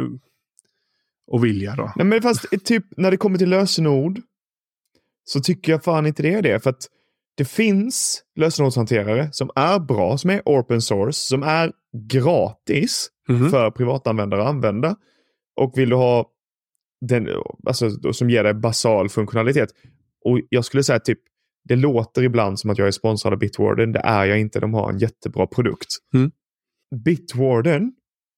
och vilja då. Nej, men fast typ när det kommer till lösenord så tycker jag fan inte det är det. För att det finns lösenordshanterare som är bra, som är open source, som är gratis mm-hmm. för privatanvändare att använda. Och vill du ha den, alltså, som ger dig basal funktionalitet. Och jag skulle säga typ, det låter ibland som att jag är sponsrad av Bitwarden. Det är jag inte, de har en jättebra produkt. Mm. Bitwarden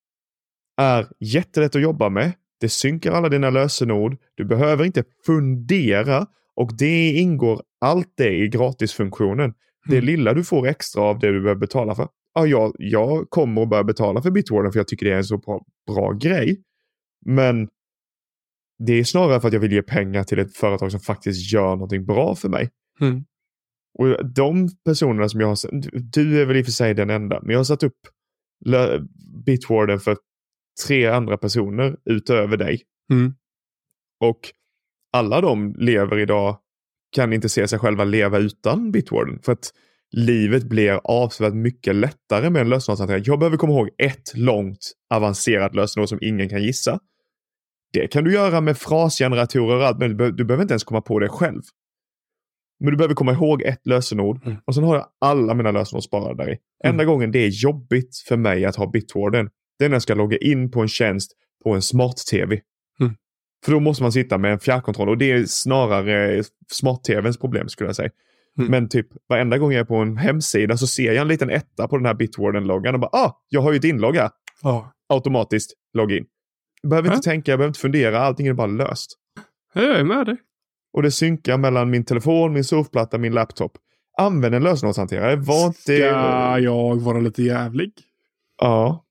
är jättelätt att jobba med. Det synkar alla dina lösenord. Du behöver inte fundera. Och det ingår allt det i gratisfunktionen. Mm. Det lilla du får extra av det du behöver betala för. Ja, jag, jag kommer att börja betala för Bitwarden för jag tycker det är en så bra, bra grej. Men det är snarare för att jag vill ge pengar till ett företag som faktiskt gör någonting bra för mig. Mm. Och de personerna som jag har... Du är väl i och för sig den enda. Men jag har satt upp Bitwarden för tre andra personer utöver dig. Mm. Och alla de lever idag kan inte se sig själva leva utan Bitwarden. För att livet blir avsevärt mycket lättare med en lösenordshantering. Jag behöver komma ihåg ett långt avancerat lösenord som ingen kan gissa. Det kan du göra med frasgeneratorer och allt, men du, be- du behöver inte ens komma på det själv. Men du behöver komma ihåg ett lösenord. Mm. Och sen har jag alla mina lösenord sparade där i. Enda mm. gången det är jobbigt för mig att ha Bitwarden, det är när jag ska logga in på en tjänst på en smart-tv. Mm. För då måste man sitta med en fjärrkontroll. Och det är snarare smart-tvns problem skulle jag säga. Mm. Men typ varenda gång jag är på en hemsida så ser jag en liten etta på den här Bitwarden-loggan. Och bara, ah, jag har ju ett inlogg här. Oh. Automatiskt logga in. Jag behöver äh? inte tänka, jag behöver inte fundera. Allting är bara löst. Jag är med dig. Och det synkar mellan min telefon, min surfplatta, min laptop. Använd en lösenordshanterare. Var inte... Ska jag vara lite jävlig? Ja.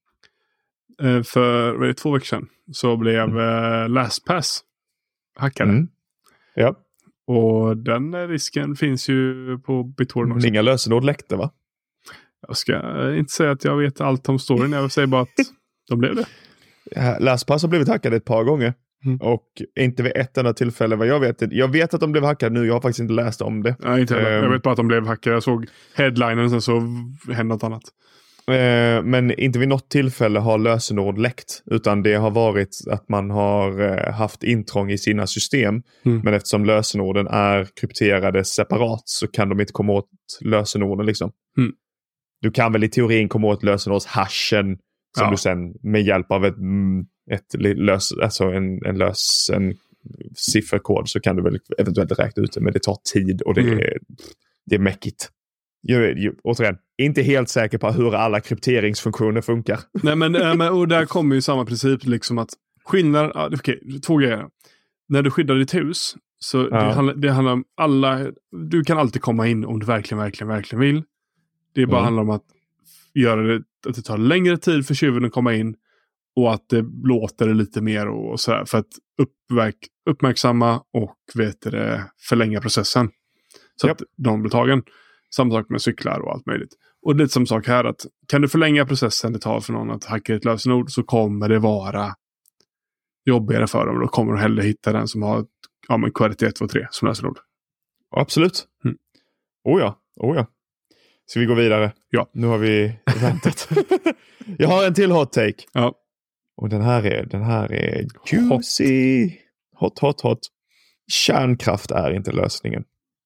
För vad är det, två veckor sedan så blev mm. LastPass hackade. Mm. Ja. Och den risken finns ju på Bitwarden också. Inga lösenord läckte, va? Jag ska inte säga att jag vet allt om storyn. Jag vill säga bara att de blev det. LastPass har blivit hackade ett par gånger. Mm. Och inte vid ett enda tillfälle vad jag vet. Jag vet att de blev hackade nu. Jag har faktiskt inte läst om det. Nej, inte heller. Um, jag vet bara att de blev hackade. Jag såg headlinen sen så hände något annat. Uh, men inte vid något tillfälle har lösenord läckt. Utan det har varit att man har uh, haft intrång i sina system. Mm. Men eftersom lösenorden är krypterade separat så kan de inte komma åt lösenorden liksom. Mm. Du kan väl i teorin komma åt lösenordshashen som ja. du sen med hjälp av ett... Mm, ett lös, alltså en, en lös en sifferkod så kan du väl eventuellt räkna ut det, men det tar tid och det mm. är det är mäckigt. Jag är återigen inte helt säker på hur alla krypteringsfunktioner funkar. Nej, men, äh, men och där kommer ju samma princip liksom att skillnad, okej, okay, två grejer. När du skyddar ditt hus så ja. det, handlar, det handlar om alla, du kan alltid komma in om du verkligen, verkligen, verkligen vill. Det bara mm. handlar om att göra det, att det tar längre tid för tjuven att komma in. Och att det låter lite mer och så här för att uppverk, uppmärksamma och vet det, förlänga processen. Så yep. att de blir tagen. Samma sak med cyklar och allt möjligt. Och det är som sak här att kan du förlänga processen det tar för någon att hacka ett lösenord så kommer det vara jobbigare för dem. Då kommer de hellre hitta den som har ja, men Q R T ett två tre som lösenord. Absolut. Mm. Oh ja, oh ja. Ska vi gå vidare? Ja. Nu har vi väntat. Jag har en till hot take. Ja. Och den här är, den här är juicy. Hot, hot, hot. Kärnkraft är inte lösningen.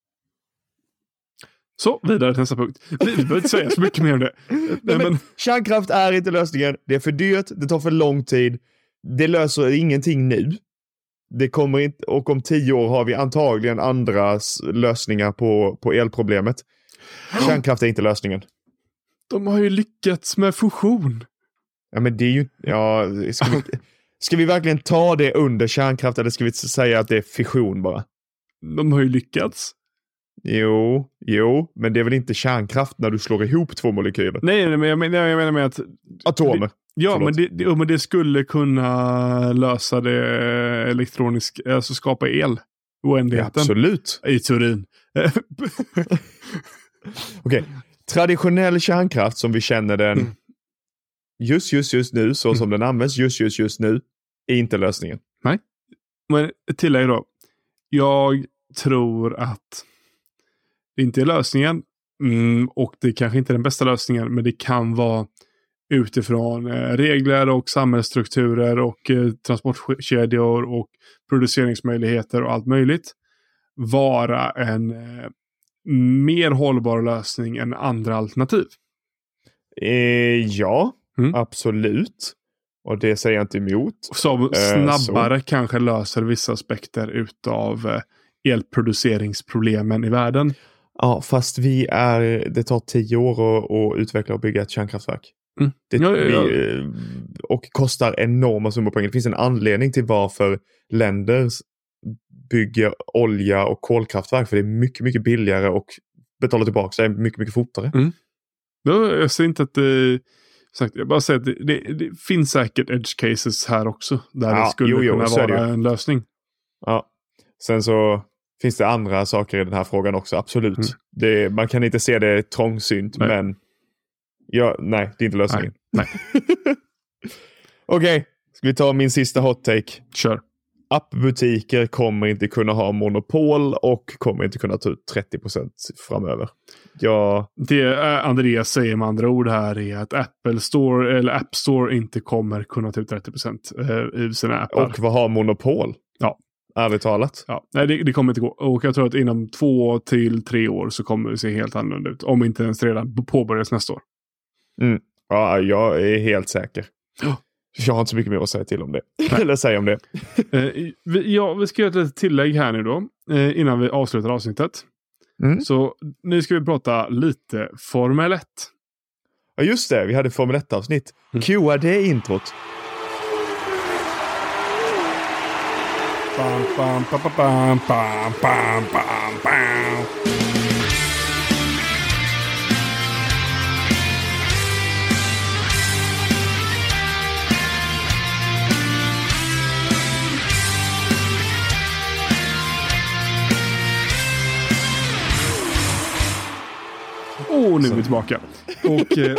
Så, vidare till nästa punkt. Vi behöver inte säga så mycket mer om det. Nej, men, men... Kärnkraft är inte lösningen. Det är för dyrt, det tar för lång tid. Det löser ingenting nu. Det kommer inte, och om tio år har vi antagligen andra lösningar på, på elproblemet. Kärnkraft är inte lösningen. De har ju lyckats med fusion. Ja, men det är ju... Ja, ska, vi, ska vi verkligen ta det under kärnkraft eller ska vi säga att det är fission bara? De har ju lyckats. Jo, jo, men det är väl inte kärnkraft när du slår ihop två molekyler? Nej, nej men jag menar, jag menar med att... Atomer. Det, ja, men det, det, men det skulle kunna lösa det elektroniskt, alltså skapa el. Oändligheten. Ja, absolut. I teorin. Okej. Okay. Traditionell kärnkraft som vi känner den mm. just, just, just nu, så som mm. den används just, just, just nu, är inte lösningen. Nej. Men tillägg då. Jag tror att det inte är lösningen. Mm, och det kanske inte är den bästa lösningen, men det kan vara utifrån eh, regler och samhällsstrukturer och eh, transportkedjor och produceringsmöjligheter och allt möjligt vara en eh, mer hållbar lösning än andra alternativ. Eh, ja, mm. absolut. Och det säger jag inte emot. Som snabbare eh, kanske löser vissa aspekter utav eh, elproduceringsproblemen i världen. Ja, fast vi är, det tar tio år att, att utveckla och bygga ett kärnkraftverk. Mm. Det, ja, ja, ja. Vi, och kostar enorma summor pengar. Det finns en anledning till varför länder bygger olja- och kolkraftverk. För det är mycket, mycket billigare och betalar tillbaka sig mycket, mycket fortare. Mm. Ja, jag ser inte att det... Sagt, jag bara säger att det, det, det finns säkert edge cases här också. Där ja, det skulle jo, jo, kunna vara en lösning. Ja. Sen så finns det andra saker i den här frågan också. Absolut. Mm. Det, man kan inte se det trångsynt. Nej. Men ja, nej, det är inte lösningen. Nej. nej. Okej, okay. Ska vi ta min sista hot take? Kör. appbutiker kommer inte kunna ha monopol och kommer inte kunna ta ut trettio procent framöver. Ja. Det Andreas säger med andra ord här är att Apple Store eller App Store inte kommer kunna ta ut trettio procent i sina appar. Och vad har monopol? Ja. Ärligt talat. Ja, nej, det, det kommer inte gå. Och jag tror att inom två till tre år så kommer det se helt annorlunda ut. Om inte ens redan påbörjas nästa år. Mm. Ja, jag är helt säker. Ja. Jag har inte så mycket mer att säga till om det. Eller säga om det. eh, vi, ja, vi ska göra ett litet tillägg här nu då. Eh, innan vi avslutar avsnittet. Mm. Så nu ska vi prata lite Formel ett. Ja, just det. Vi hade Formel ett-avsnitt. Mm. Q det introt. Bam, bam, bam, bam, bam, bam, bam, bam. Och nu är vi tillbaka. Och eh,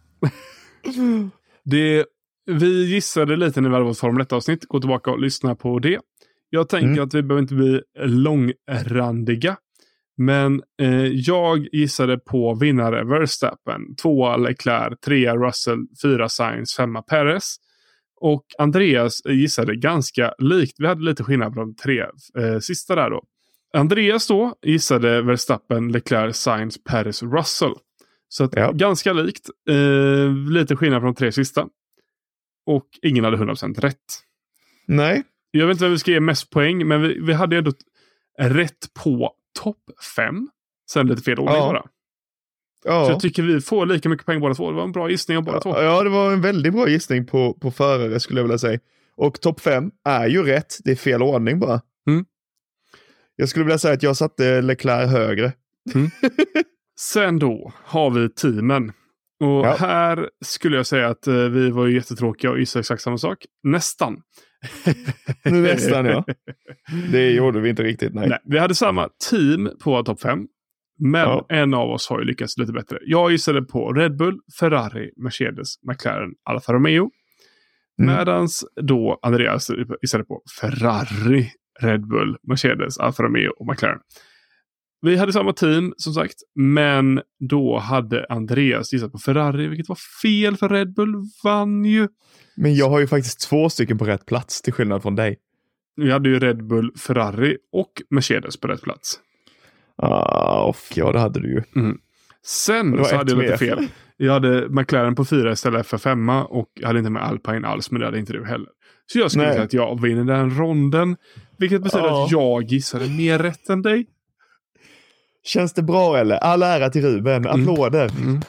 det, vi gissade lite när vi hade vårt Formel ett-avsnitt. Gå tillbaka och lyssna på det. Jag tänker mm. att vi behöver inte bli långrandiga. Men eh, jag gissade på vinnare Verstappen. Tvåa Leclerc, trea Russell, fyra Sainz, femma Perez. Och Andreas gissade ganska likt. Vi hade lite skillnad på de tre eh, sista där då. Andreas då gissade Verstappen, Leclerc, Sainz, Perez och Russell. Så att ja. ganska likt. Eh, lite skillnad från de tre sista. Och ingen hade hundra procent rätt. Nej. Jag vet inte vad vi ska ge mest poäng. Men vi, vi hade ändå rätt på topp fem. Sen lite fel ordning ja. bara. Ja. Så jag tycker vi får lika mycket poäng båda två. Det var en bra gissning av båda ja, två. Ja, det var en väldigt bra gissning på, på förare skulle jag vilja säga. Och topp fem är ju rätt. Det är fel ordning bara. Mm. Jag skulle vilja säga att jag satte Leclerc högre. Mm. Sen då har vi teamen. Och ja. här skulle jag säga att uh, vi var ju jättetråkiga och gissade exakt samma sak. Nästan. Nästan, ja. Det gjorde vi inte riktigt, nej. nej vi hade samma team på topp fem. Men ja. en av oss har ju lyckats lite bättre. Jag gissade på Red Bull, Ferrari, Mercedes, McLaren, Alfa Romeo. Mm. Medans då Andreas gissade på Ferrari, Red Bull, Mercedes, Alfa Romeo och McLaren. Vi hade samma team som sagt. Men då hade Andreas gissat på Ferrari. Vilket var fel för Red Bull vann ju. Men jag har ju faktiskt två stycken på rätt plats till skillnad från dig. Vi hade ju Red Bull, Ferrari och Mercedes på rätt plats. Ah, oh, ja, det hade du ju. Mm. Sen så hade jag lite fel. Jag hade McLaren på fyra istället för femma. Och jag hade inte med Alpine alls. Men det hade inte du heller. Så jag skulle säga att jag vinner den ronden. Vilket betyder ja. att jag gissade mer rätt än dig. Känns det bra eller? All ära till Ruben. Applåder. Mm. Mm.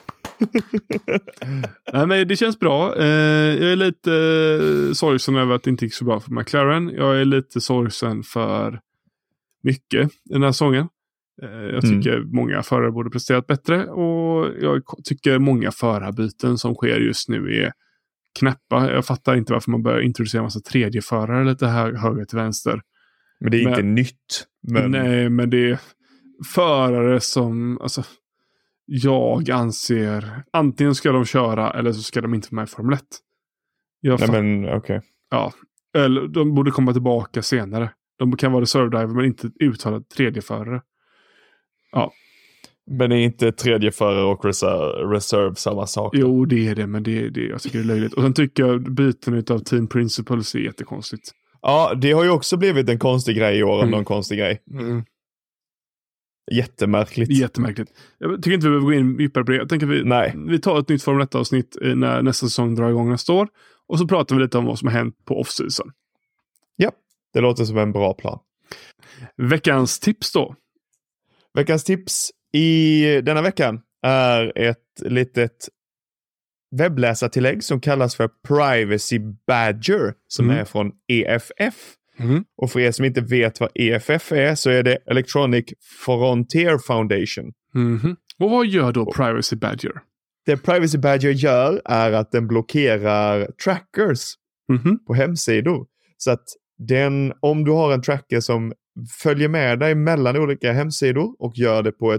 Nej, men det känns bra. Eh, jag är lite eh, sorgsen över att det inte gick så bra för McLaren. Jag är lite sorgsen för mycket i den här säsongen. Eh, jag tycker mm. många förare borde presterat bättre. Och jag tycker många förarbyten som sker just nu är knäppa. Jag fattar inte varför man börjar introducera en massa tredje förare lite här höger till vänster. Men det är men, inte nytt. Men... Nej, men det är förare som alltså, jag anser antingen ska de köra eller så ska de inte vara med i Formel ett. Jag nej, men okej. Okay. Ja, eller de borde komma tillbaka senare. De kan vara reserve driver men inte uttalat tredje förare. Ja. Men är inte tredje förare och reserve, reserve samma sak? Jo, det är det, men det, det, jag tycker det är löjligt. Och sen tycker jag byten av team principles är jättekonstigt. Ja, det har ju också blivit en konstig grej i år, mm. någon konstig grej. Mm. Jättemärkligt. Jättemärkligt. Jag tycker inte vi behöver gå in djupare på det. Jag tänker vi, Nej. vi tar ett nytt Formel ett-avsnitt när nästa säsong drar igång nästa år. Och så pratar vi lite om vad som har hänt på off-season. Ja, det låter som en bra plan. Veckans tips då? Veckans tips i denna veckan är ett litet webbläsartillägg som kallas för Privacy Badger som mm. är från E F F. Mm. Och för er som inte vet vad E F F är så är det Electronic Frontier Foundation. Mm. Och vad gör då Privacy Badger? Det Privacy Badger gör är att den blockerar trackers mm. på hemsidor. Så att den, om du har en tracker som följer med dig mellan olika hemsidor och gör det på ett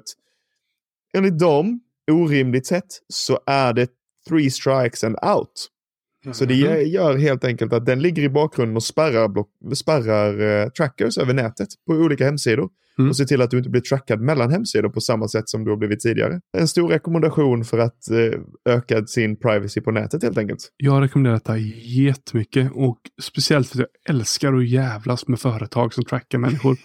enligt dem orimligt sätt så är det three strikes and out. Så det gör helt enkelt att den ligger i bakgrunden och spärrar, block, spärrar uh, trackers över nätet på olika hemsidor. Mm. Och ser till att du inte blir trackad mellan hemsidor på samma sätt som du har blivit tidigare. En stor rekommendation för att uh, öka sin privacy på nätet helt enkelt. Jag rekommenderar detta jättemycket. Och speciellt för att jag älskar att jävlas med företag som trackar människor.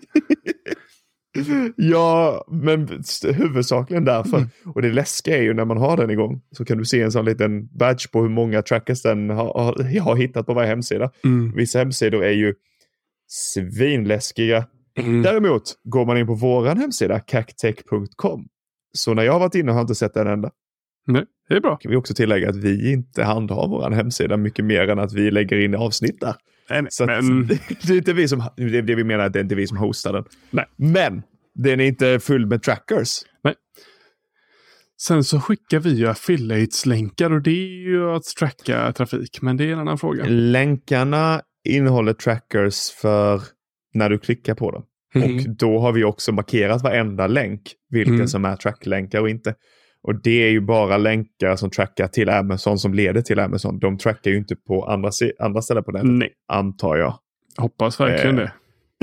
Ja, men huvudsakligen därför. Mm. Och det läskiga är ju när man har den igång så kan du se en sån liten badge på hur många trackers den har, har, har hittat på varje hemsida. Mm. Vissa hemsidor är ju svinläskiga. Mm. Däremot går man in på våran hemsida cactech punkt com. Så när jag har varit inne har jag inte sett en enda. Nej, det är bra. Kan vi också tillägga att vi inte handhar våran hemsida mycket mer än att vi lägger in avsnitt där. Nej, så men... det, det är inte vi som det, är det vi menar att det är inte vi som hostar den. Nej. Men den är inte full med trackers. Nej. Sen så skickar vi ju affiliates-länkar och det är ju att tracka trafik, men det är en annan fråga. Länkarna innehåller trackers för när du klickar på dem. Mm. Och då har vi också markerat varenda länk vilka mm. som är tracklänkar och inte. Och det är ju bara länkar som trackar till Amazon som leder till Amazon. De trackar ju inte på andra, andra ställen på nätet. Nej. Antar jag. Hoppas verkligen eh. det.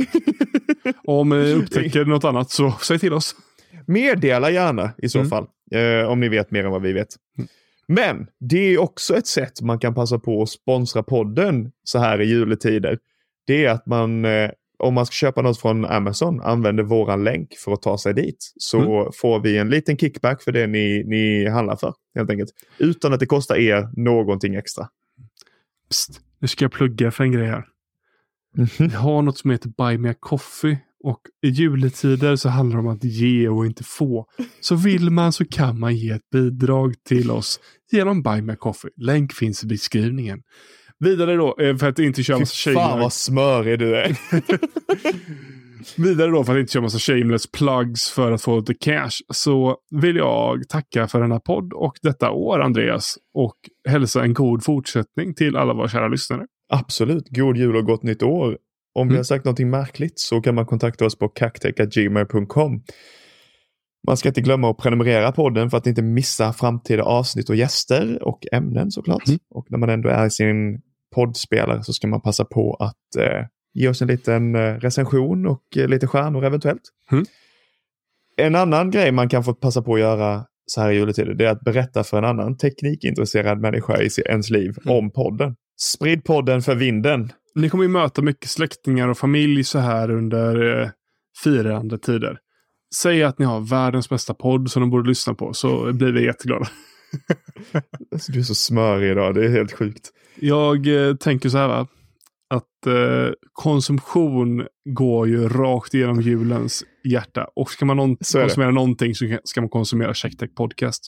Om ni upptäcker något annat så säg till oss. Meddela gärna i så mm. fall. Eh, om ni vet mer än vad vi vet. Mm. Men det är också ett sätt man kan passa på att sponsra podden så här i juletider. Det är att man... Eh, om man ska köpa något från Amazon använder våran länk för att ta sig dit. Så mm. får vi en liten kickback för det ni, ni handlar för. Helt enkelt. Utan att det kostar er någonting extra. Psst, nu ska jag plugga för en grej här. Mm-hmm. Jag har något som heter Buy Me A Coffee. Och i juletider så handlar det om att ge och inte få. Så vill man så kan man ge ett bidrag till oss genom Buy Me A Coffee. Länk finns i beskrivningen. Vidare då, för att inte köra massa shameless... Fan vad smörig du är. Vidare då, för att inte köra massa shameless plugs för att få lite cash, så vill jag tacka för den här podd och detta år, Andreas. Och hälsa en god fortsättning till alla våra kära lyssnare. Absolut, god jul och gott nytt år. Om mm. vi har sagt någonting märkligt så kan man kontakta oss på cactech at gmail punkt com. Man ska inte glömma att prenumerera på podden för att inte missa framtida avsnitt och gäster och ämnen såklart. Mm. Och när man ändå är i sin poddspelare så ska man passa på att eh, ge oss en liten eh, recension och eh, lite stjärnor eventuellt. Mm. En annan grej man kan få passa på att göra så här i juletid, det är att berätta för en annan teknikintresserad människa i ens liv mm. om podden. Sprid podden för vinden. Ni kommer ju möta mycket släktingar och familj så här under eh, firande tider. Säg att ni har världens bästa podd som de borde lyssna på, så blir vi jätteglada. Du är så smörig idag, det är helt sjukt. Jag eh, tänker så här va, att eh, konsumtion går ju rakt igenom julens hjärta. Och ska man någon- konsumera någonting så ska man konsumera Cactech Podcast.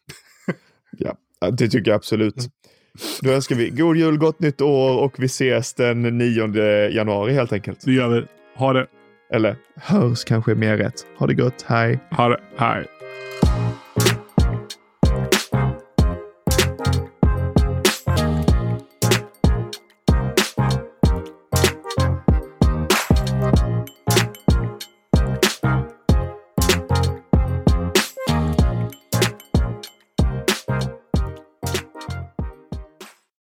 Ja, det tycker jag absolut. Då önskar vi god jul, gott nytt år och vi ses den nionde januari helt enkelt. Det gör vi. Ha det. Eller hörs kanske mer rätt. Ha det gott, hej. Ha det, hej.